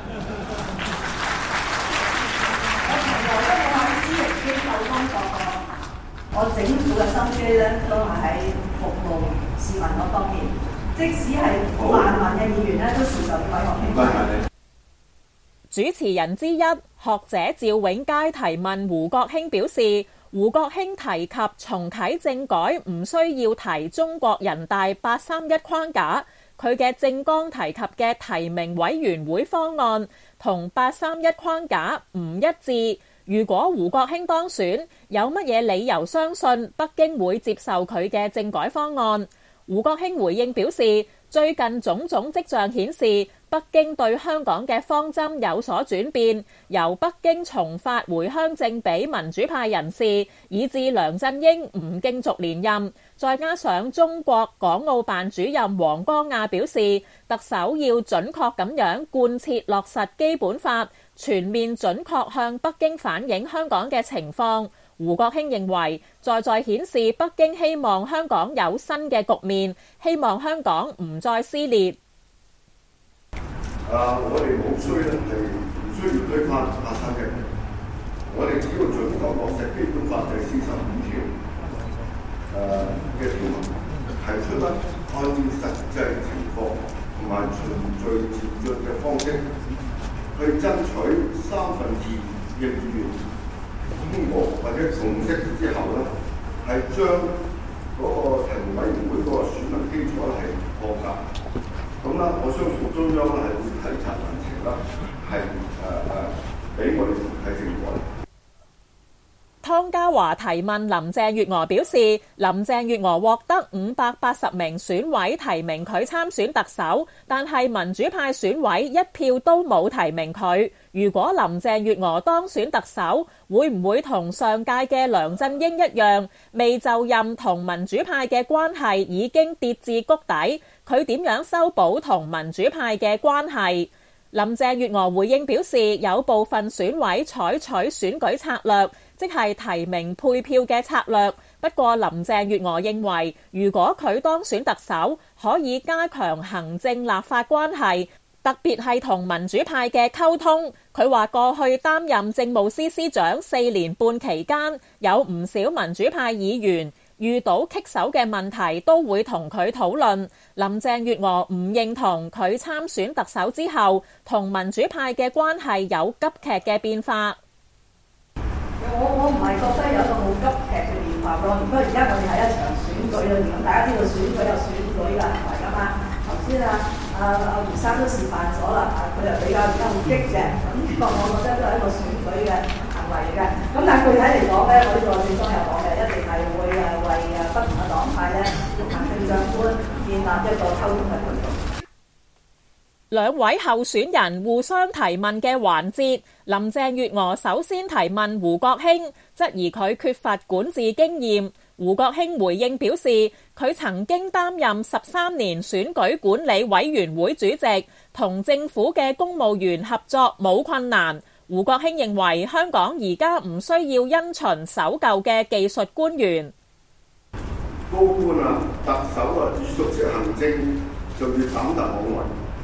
我從來都冇喺私營機構工作過，我整副嘅心機咧都係喺服務市民嗰方面。即使係泛民嘅議員咧，都時常委我傾。 主持人之一學者趙永佳提問胡國興表示，胡國興提及重啟政改唔需要提中國人大八三一框架，佢嘅政綱提及嘅提名委員會方案同八三一框架唔一致。如果胡國興當選，有乜嘢理由相信北京會接受佢嘅政改方案？胡國興回應表示，最近種種跡象顯示，北京對香港嘅方針有所轉變，由北京重發回鄉證俾民主派人士，以致梁振英唔競逐連任。再加上中國港澳辦主任黃光亞表示，特首要準確咁樣貫徹落實基本法，全面準確向北京反映香港嘅情況。胡國興認為，再再顯示北京希望香港有新嘅局面，希望香港唔再撕裂。 啊！我哋冇需咧，係唔需要推翻八三一，我哋只要準確落實基本法第四十五條誒嘅條文，提出咧按照實際情況同埋循序漸進嘅方式，去爭取三分二嘅議員通過或者共識之後咧，係將嗰個提名委員會嗰個選民基礎咧係破格。咁啦，我相信中央咧係會體察民情啦，係誒誒俾我哋重啟政改。 湯家驊提問林鄭月娥表示，林鄭月娥獲得五百八十名選委提名佢參選特首，但係民主派選委一票都冇提名佢。如果林鄭月娥當選特首，會唔會同上屆嘅梁振英一樣，未就任同民主派嘅關係已經跌至谷底？佢點樣修補同民主派嘅關係？林鄭月娥回應表示，有部分選委採取選舉策略，即係提名配票嘅策略。不過林鄭月娥認為，如果佢當選特首，可以加強行政立法關係，特別係同民主派嘅溝通。佢話過去擔任政務司司長四年半期間，有唔少民主派議員遇到棘手嘅問題都會同佢討論。林鄭月娥唔認同佢參選特首之後同民主派嘅關係有急劇嘅變化。 我我唔係覺得有一個好急劇嘅變化咯。不過而家我哋係一場選舉裏面，咁大家知道選舉有選舉嘅行為㗎嘛。頭先啊啊啊胡生都示範咗啦，佢又比較而家好激嘅，咁呢個我覺得都係一個選舉嘅行為嚟嘅。咁但係具體嚟講咧，我呢個政綱有講嘅，一定係會誒為誒不同嘅黨派咧，行政長官建立一個溝通嘅渠道。 兩位候選人互相提問嘅環節，林鄭月娥首先提問胡國興，質疑佢缺乏管治經驗。胡國興回應表示，佢曾經擔任十三年選舉管理委員會主席，同政府嘅公務員合作冇困難。胡國興認為香港而家唔需要因循守舊嘅技術官員。 高官啊，特首啊，越熟悉行政就越膽大妄為。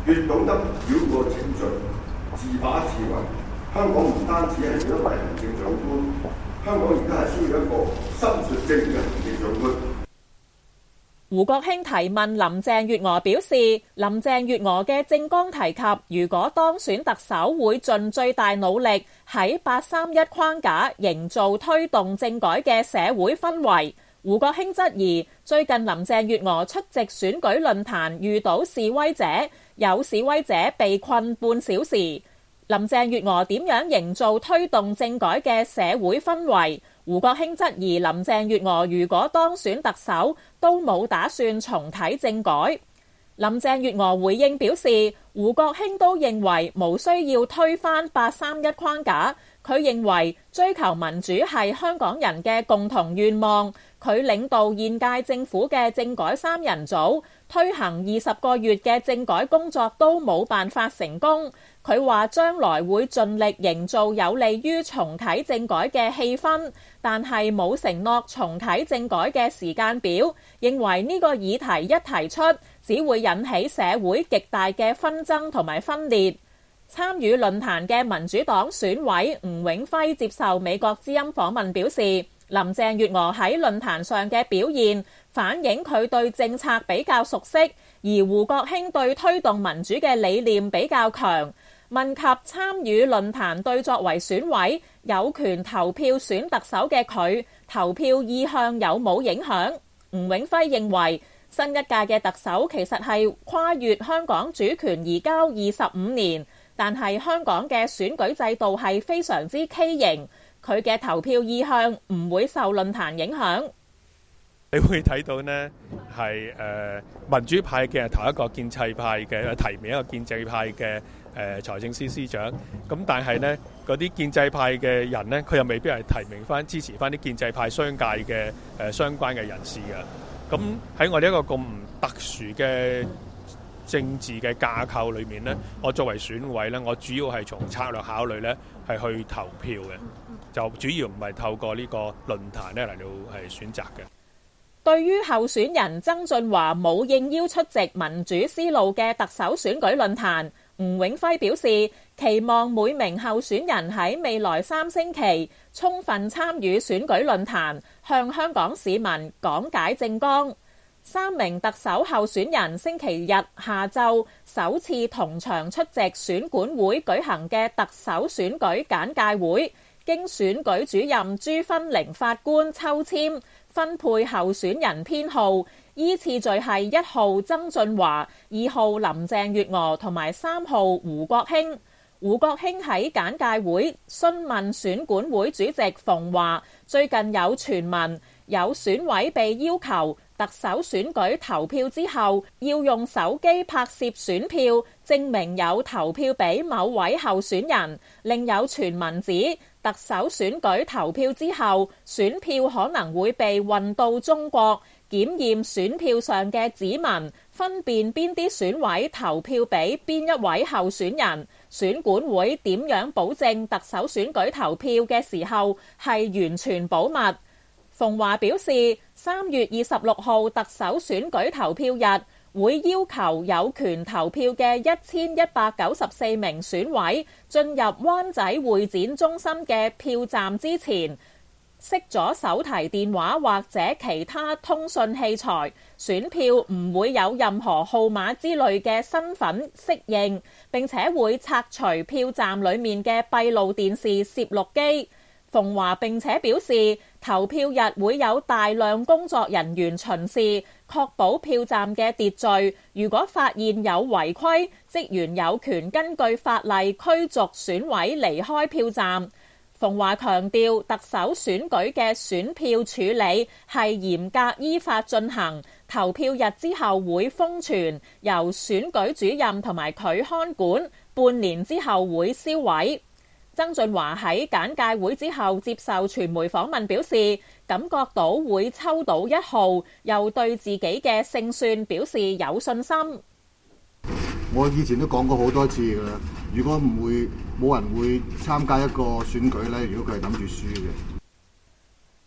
越懂得繞過程序，自把自為。香港唔單止係一位行政長官，香港而家係需要一個心術正嘅行政長官。 胡國興提問林鄭月娥表示，林鄭月娥嘅政綱提及，如果當選特首會盡最大努力喺八三一框架營造推動政改嘅社會氛圍。胡國興質疑，最近林鄭月娥出席選舉論壇遇到示威者，有示威者被困半小時。林鄭月娥點樣營造推動政改嘅社會氛圍？胡國興質疑林鄭月娥如果當選特首，都冇打算重啟政改。林鄭月娥回應表示，胡國興都認為無需要推翻八三一框架，佢認為追求民主係香港人嘅共同願望。佢領導現屆政府嘅政改三人組推行二十個月嘅政改工作都冇辦法成功。佢話將來會盡力營造有利於重啟政改嘅氣氛，但係冇承諾重啟政改嘅時間表，認為呢個議題一提出，只會引起社會極大嘅紛爭同埋分裂。參與論壇嘅民主黨選委吳永輝接受美國之音訪問表示，林鄭月娥喺論壇上嘅表現反映佢對政策比較熟悉，而胡國興對推動民主嘅理念比較強。問及參與論壇對作為選委有權投票選特首嘅佢投票意向有冇影響，吳永輝認為新一屆嘅特首其實係跨越香港主權移交二十五年，但係香港嘅選舉制度係非常之畸形，佢嘅投票意向唔會受論壇影響。 你會睇到呢係誒民主派嘅投一個建制派嘅提名一個建制派嘅誒財政司司長，咁但係呢嗰啲建制派嘅人呢，佢又未必係提名翻支持翻啲建制派商界嘅誒相關嘅人士嘅。咁喺我哋一個咁唔特殊嘅政治嘅架構裏面呢，我作為選委呢，我主要係從策略考慮呢係去投票嘅，就主要唔係透過呢個論壇呢嚟到係選擇嘅。 對於候選人曾俊華冇應邀出席民主思路嘅特首選舉論壇，吳永輝表示期望每名候選人喺未來三星期充分參與選舉論壇，向香港市民講解政綱。三名特首候選人星期日下晝首次同場出席選管會舉行嘅特首選舉簡介會，經選舉主任朱芬玲法官抽籤分配候選人編號，依次序係一號曾俊華、二號林鄭月娥同埋三號胡國興。胡國興喺簡介會詢問選管會主席馮華，最近有傳聞有選委被要求特首選舉投票之後要用手機拍攝選票，證明有投票俾某位候選人。另有傳聞指特首選舉投票之後，選票可能會被運到中國檢驗選票上嘅指紋，分辨邊啲選委投票俾邊一位候選人。選管會點樣保證特首選舉投票嘅時候係完全保密？馮華表示，三月二十六號特首選舉投票日會要求有權投票嘅一千一百九十四名選委進入灣仔會展中心嘅票站之前，熄咗手提電話或者其他通訊器材，選票唔會有任何號碼之類嘅身份適應，並且會拆除票站裡面嘅閉路電視攝錄機。馮華並且表示，投票日會有大量工作人員巡視，確保票站嘅秩序。如果發現有違規，職員有權根據法例驅逐選委離開票站。馮華強調，特首選舉嘅選票處理係嚴格依法進行，投票日之後會封存，由選舉主任同埋佢看管，半年之後會銷毀。曾俊華喺簡介會之後接受傳媒訪問表示，感覺到會抽到一號，又對自己嘅勝算表示有信心。 我以前都講過好多次㗎啦，如果唔會冇人會參加一個選舉呢，如果佢係諗住輸嘅。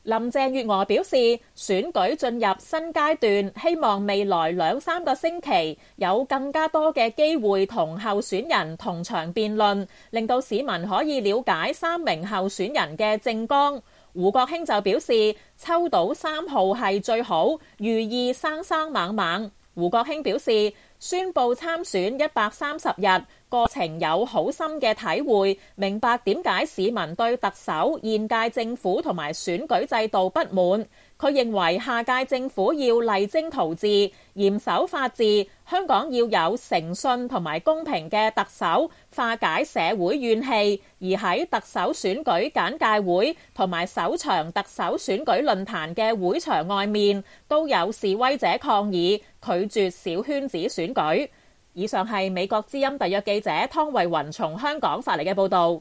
林鄭月娥表示，選舉進入新階段，希望未來兩三個星期有更加多嘅機會同候選人同場辯論，令到市民可以了解三名候選人嘅政綱。胡國興就表示，抽到三號係最好，寓意生生猛猛。胡國興表示，宣布參選一百三十日，過程有好深嘅體會，明白點解市民對特首、現屆政府同埋選舉制度不滿。佢認為下屆政府要勵精圖治，嚴守法治，香港要有誠信同埋公平嘅特首，化解社會怨氣。而喺特首選舉簡介會同埋首場特首選舉論壇嘅會場外面，都有示威者抗議，拒絕小圈子選舉。以上係美國之音特約記者湯慧雲從香港發嚟嘅報導。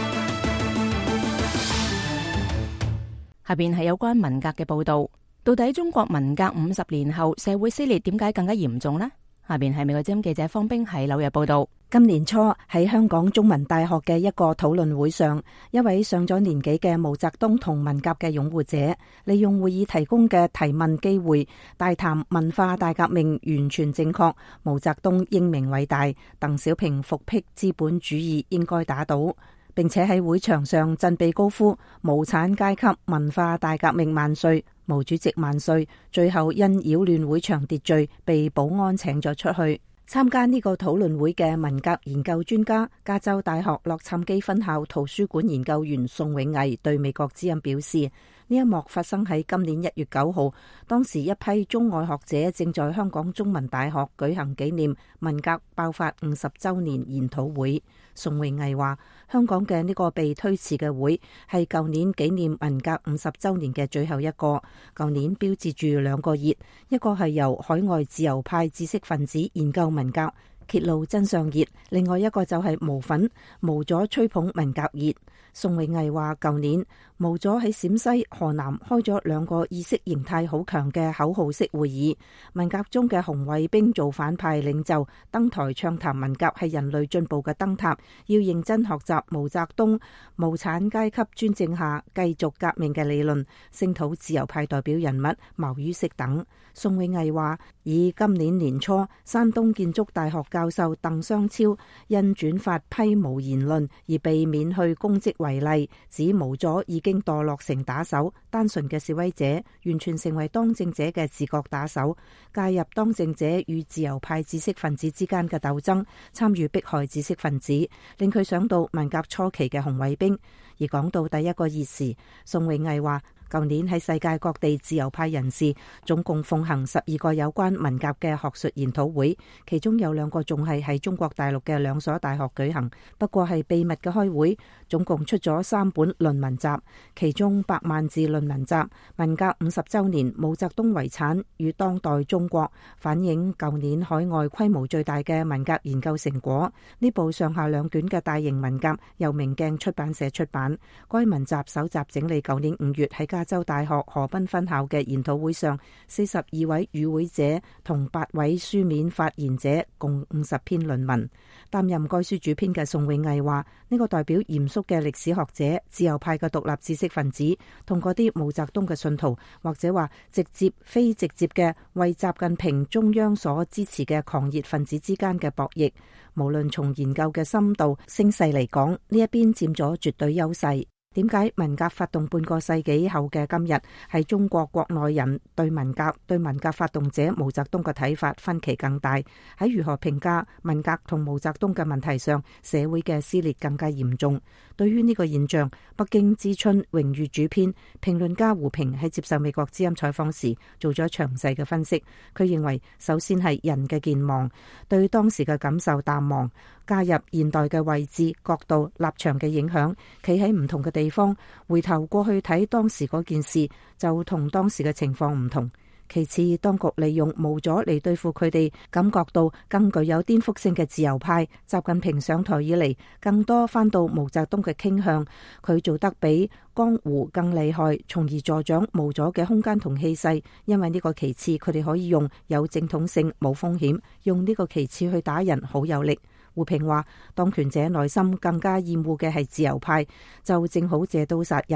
下邊係有關文革嘅報導。到底中國文革五十年後社會撕裂點解更加嚴重呢？下邊係美國之音記者方冰喺紐約報導。今年初喺香港中文大學嘅一個討論會上，一位上咗年紀嘅毛澤東同文革嘅擁護者，利用會議提供嘅提問機會，大談文化大革命完全正確，毛澤東英明偉大，鄧小平復辟資本主義應該打倒，並且喺會場上振臂高呼無產階級文化大革命萬歲，毛主席萬歲。最後因擾亂會場秩序，被保安請咗出去。參加呢個討論會嘅文革研究專家、加州大學洛杉磯分校圖書館研究員宋永毅對美國之音表示，呢一幕發生喺今年一月九號，當時一批中外學者正在香港中文大學舉行紀念文革爆發五十週年研討會。宋永毅話，香港嘅呢個被推遲嘅會係舊年紀念文革五十週年嘅最後一個。舊年標誌住兩個熱，一個係由海外自由派知識分子研究文革揭露真相熱，另外一個就係毛粉無咗吹捧文革熱。宋永毅話，舊年無咗喺陝西、河南開咗兩個意識形態好強嘅口號式會議，文革中嘅紅衛兵做反派領袖登台暢談文革係人類進步嘅燈塔，要認真學習毛澤東無產階級專政下繼續革命嘅理論，聲討自由派代表人物毛于軾等。宋永毅話，以今年年初山東建築大學教授鄧湘超因轉發批毛言論而被免去公職為例，指毛左已經墮落成打手，單純嘅示威者完全成為當政者嘅自覺打手，介入當政者與自由派知識分子之間嘅鬥爭，參與迫害知識分子，令佢想到文革初期嘅紅衛兵。而講到第一個熱時，宋永毅話，舊年喺世界各地自由派人士總共奉行十二個有關文革嘅學術研討會，其中有兩個仲係喺中國大陸嘅兩所大學舉行，不過係秘密嘅開會，總共出咗三本論文集，其中百萬字論文集《文革五十週年：毛澤東遺產與當代中國》，反映舊年海外規模最大嘅文革研究成果。呢部上下兩卷嘅大型文革由明鏡出版社出版，該文集搜集整理舊年五月喺加州大學河濱分校嘅研討會上四十二位與會者同八位書面發言者共五十篇論文。擔任該書主編嘅宋永毅話，呢個代表嚴肅嘅歷史學者、自由派嘅獨立知識分子同嗰啲毛澤東嘅信徒，或者話直接非直接嘅為習近平中央所支持嘅狂熱分子之間嘅博弈，無論從研究嘅深度、聲勢嚟講，呢一邊佔咗絕對優勢。點解文革發動半個世紀後嘅今日，喺中國國內人對文革、對文革發動者毛澤東嘅睇法分歧更大？喺如何評價文革同毛澤東嘅問題上，社會嘅撕裂更加嚴重。對於呢個現象，北京之春榮譽主編評論家胡平喺接受美國之音採訪時做咗詳細嘅分析。佢認為，首先係人嘅健忘，對當時嘅感受淡忘，加入現代嘅位置、角度、立場嘅影響，企喺唔同嘅地方，回頭過去睇當時嗰件事，就同當時嘅情況唔同。其次，當局利用毛左嚟對付佢哋感覺到更具有顛覆性嘅自由派。習近平上台以嚟，更多翻到毛澤東嘅傾向，佢做得比江湖更厲害，從而助長毛左嘅空間同氣勢。因為呢個旗幟，佢哋可以用有正統性、冇風險，用呢個旗幟去打人好有力。胡平話，當權者內心更加厭惡嘅係自由派，就正好借刀殺人。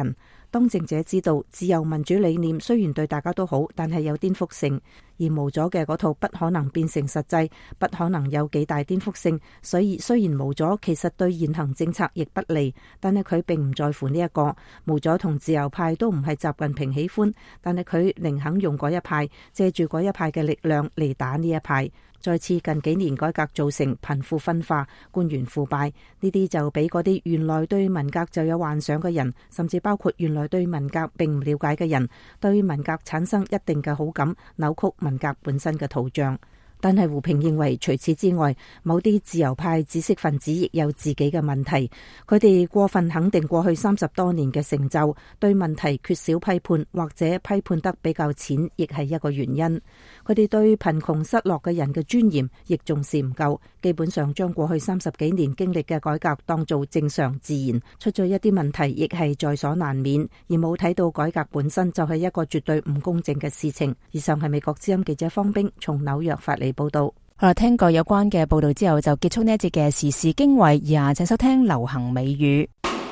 當政者知道自由民主理念雖然對大家都好，但係有顛覆性，而無咗嘅嗰套不可能變成實際，不可能有幾大顛覆性。所以雖然無咗其實對現行政策亦不利，但係佢並唔在乎呢一個。無咗同自由派都唔係習近平喜歡，但係佢寧肯用嗰一派，借住嗰一派嘅力量嚟打呢一派。再次近幾年改革造成貧富分化、官員腐敗，呢啲就俾嗰啲原來對文革就有幻想嘅人，甚至包括原來對文革並唔了解嘅人，對文革產生一定嘅好感，扭曲文革本身嘅圖像。但係胡平認為，除此之外，某啲自由派知識分子亦有自己嘅問題。佢哋過分肯定過去三十多年嘅成就，對問題缺少批判，或者批判得比較淺，亦係一個原因。佢哋對貧窮失落嘅人嘅尊嚴亦重視唔夠，基本上將過去三十幾年經歷嘅改革當做正常自然，出咗一啲問題亦係在所難免，而冇睇到改革本身就係一個絕對唔公正嘅事情。以上係美國之音記者方冰從紐約發嚟報道。 好啦，聽過有關嘅報道之後，就結束呢一節嘅時事經緯，以下請收聽流行美語。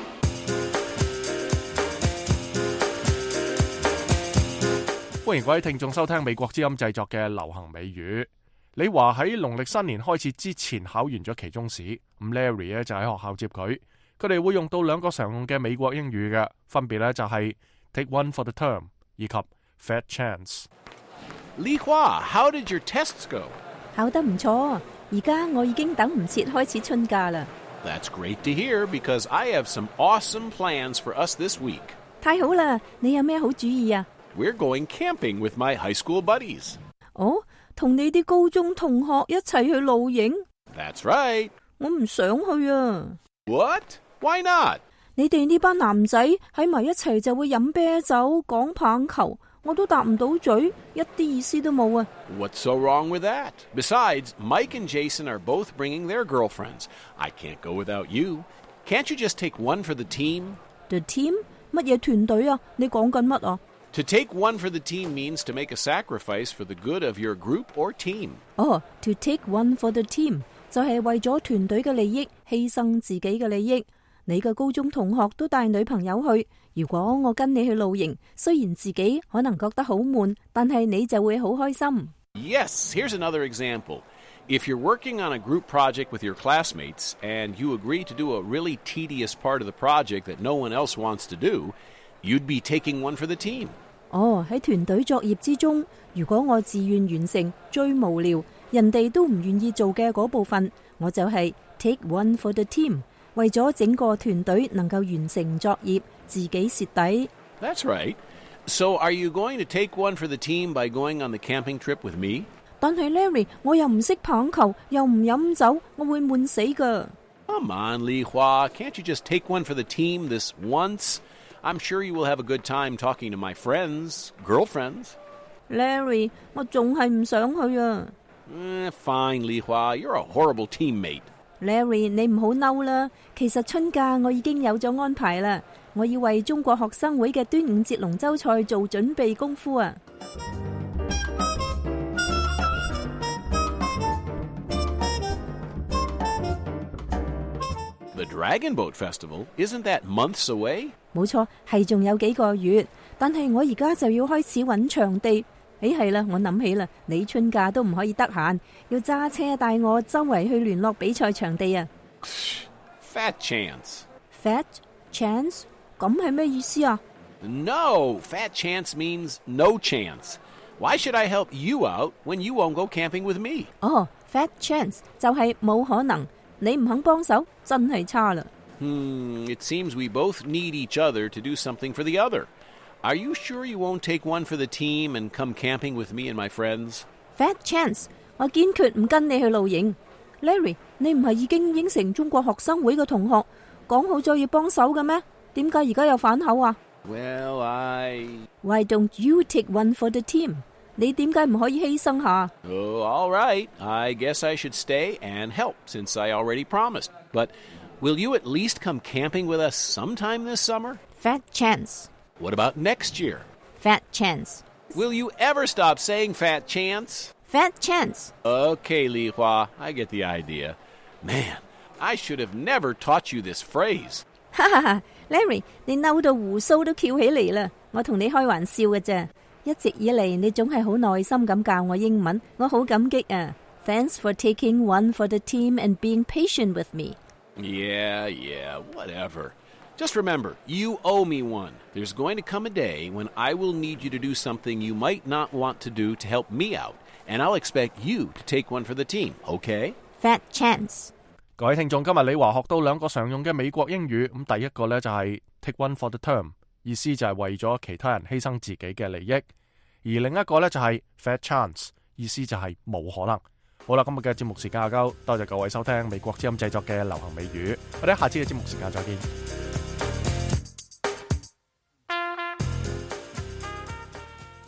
歡迎各位聽眾收聽美國之音製作嘅流行美語。你話喺農曆新年開始之前考完咗期中試，咁 Larry 咧就喺學校接佢，佢哋會用到兩個常用嘅美國英語嘅，分別咧就係 take one for the term 以及 fat chance。 李華 ，How did your tests go？ 考得唔錯，而家我已經等唔切開始春假啦。 That's great to hear because I have some awesome plans for us this week。 太好啦，你有咩好主意啊？ We're going camping with my high school buddies。 哦，同你啲高中同學一齊去露營？ That's right。 我唔想去啊。 What? Why not？ 你哋呢班男仔喺埋一齊就會飲啤酒、講棒球。我都答唔到嘴，一啲意思都冇啊。 What's so wrong with that? Besides, Mike and Jason are both bringing their girlfriends. I can't go without you. Can't you just take one for the team? The team? 乜嘢團隊啊？你講緊乜啊？ To take one for the team means to make a sacrifice for the good of your group or team. 哦 to take one for the team 就係為咗團隊嘅利益，犧牲自己嘅利益。你嘅高中同學都帶女朋友去，如果我跟你去露營，雖然自己可能覺得好悶，但係你就會好開心。 Yes, here's another example. If you're working on a group project with your classmates and you agree to do a really tedious part of the project that no one else wants to do, you'd be taking one for the team. 哦，喺團隊作業之中，如果我自願完成最無聊、人哋都唔願意做嘅嗰部分，我就係 take one for the team。為咗整個團隊能夠完成作業，自己蝕底。 That's right. So are you going to take one for the team by going on the camping trip with me? 但係 Larry， 我又唔識棒球，又唔飲酒，我會悶死㗎。 Come on, Li Hua. Can't you just take one for the team this once? I'm sure you will have a good time talking to my friends, girlfriends. Larry， 我仲係唔想去啊。 Eh, fine, Li Hua. You're a horrible teammate.Larry， 你唔好嬲啦，其實春假我已經有咗安排啦，我要為中國學生會嘅端午節龍舟賽做準備功夫啊。 The Dragon Boat Festival, isn't that months away? 冇錯，係仲有幾個月，但係我而家就要開始揾場地。誒係啦，我諗起啦，你春假都唔可以得閒，要揸車帶我周圍去聯絡比賽場地啊。 Fat chance. Fat chance? 咁係咩意思啊？ No, fat chance means no chance. Why should I help you out when you won't go camping with me? 哦 ，fat chance 就係冇可能，你唔肯幫手，真係差啦。 Hmm, it seems we both need each other to do something for the other.Are you sure you won't take one for the team and come camping with me and my friends? Fat chance, 我堅決唔跟你去露營。Larry， 你唔係已經應承中國學生會嘅同學講好咗要幫手嘅咩？點解而家又反口啊？ Well, I... Why don't you take one for the team? 你點解唔可以犧牲下？ Oh, all right. I guess I should stay and help since I already promised. But will you at least come camping with us sometime this summer? Fat chance.What about next year? Fat chance. Will you ever stop saying fat chance? Fat chance. Okay, Li Hua, I get the idea. Man, I should have never taught you this phrase. 哈哈哈 ，Larry， 你嬲到鬍鬚都翹起嚟啦！我同你開玩笑嘅啫，一直以嚟你總係好耐心咁教我英文，我好感激啊 ！Thanks for taking one for the team and being patient with me. Yeah, yeah, whatever. Just remember, you owe me one. There's going to come a day when I will need you to do something you might not want to do to help me out, and I'll expect you to take one for the team, okay? Fat chance. 各位聽眾，今日李華學到兩個常用嘅美國英語，咁第一個呢，就係 take one for the term， 意思就係為咗其他人犧牲自己嘅利益，而另一個呢，就係 fat chance， 意思就係冇可能。好啦，今日嘅節目時間夠，多謝各位收聽美國之音製作嘅流行美語，我哋下次嘅節目時間再見。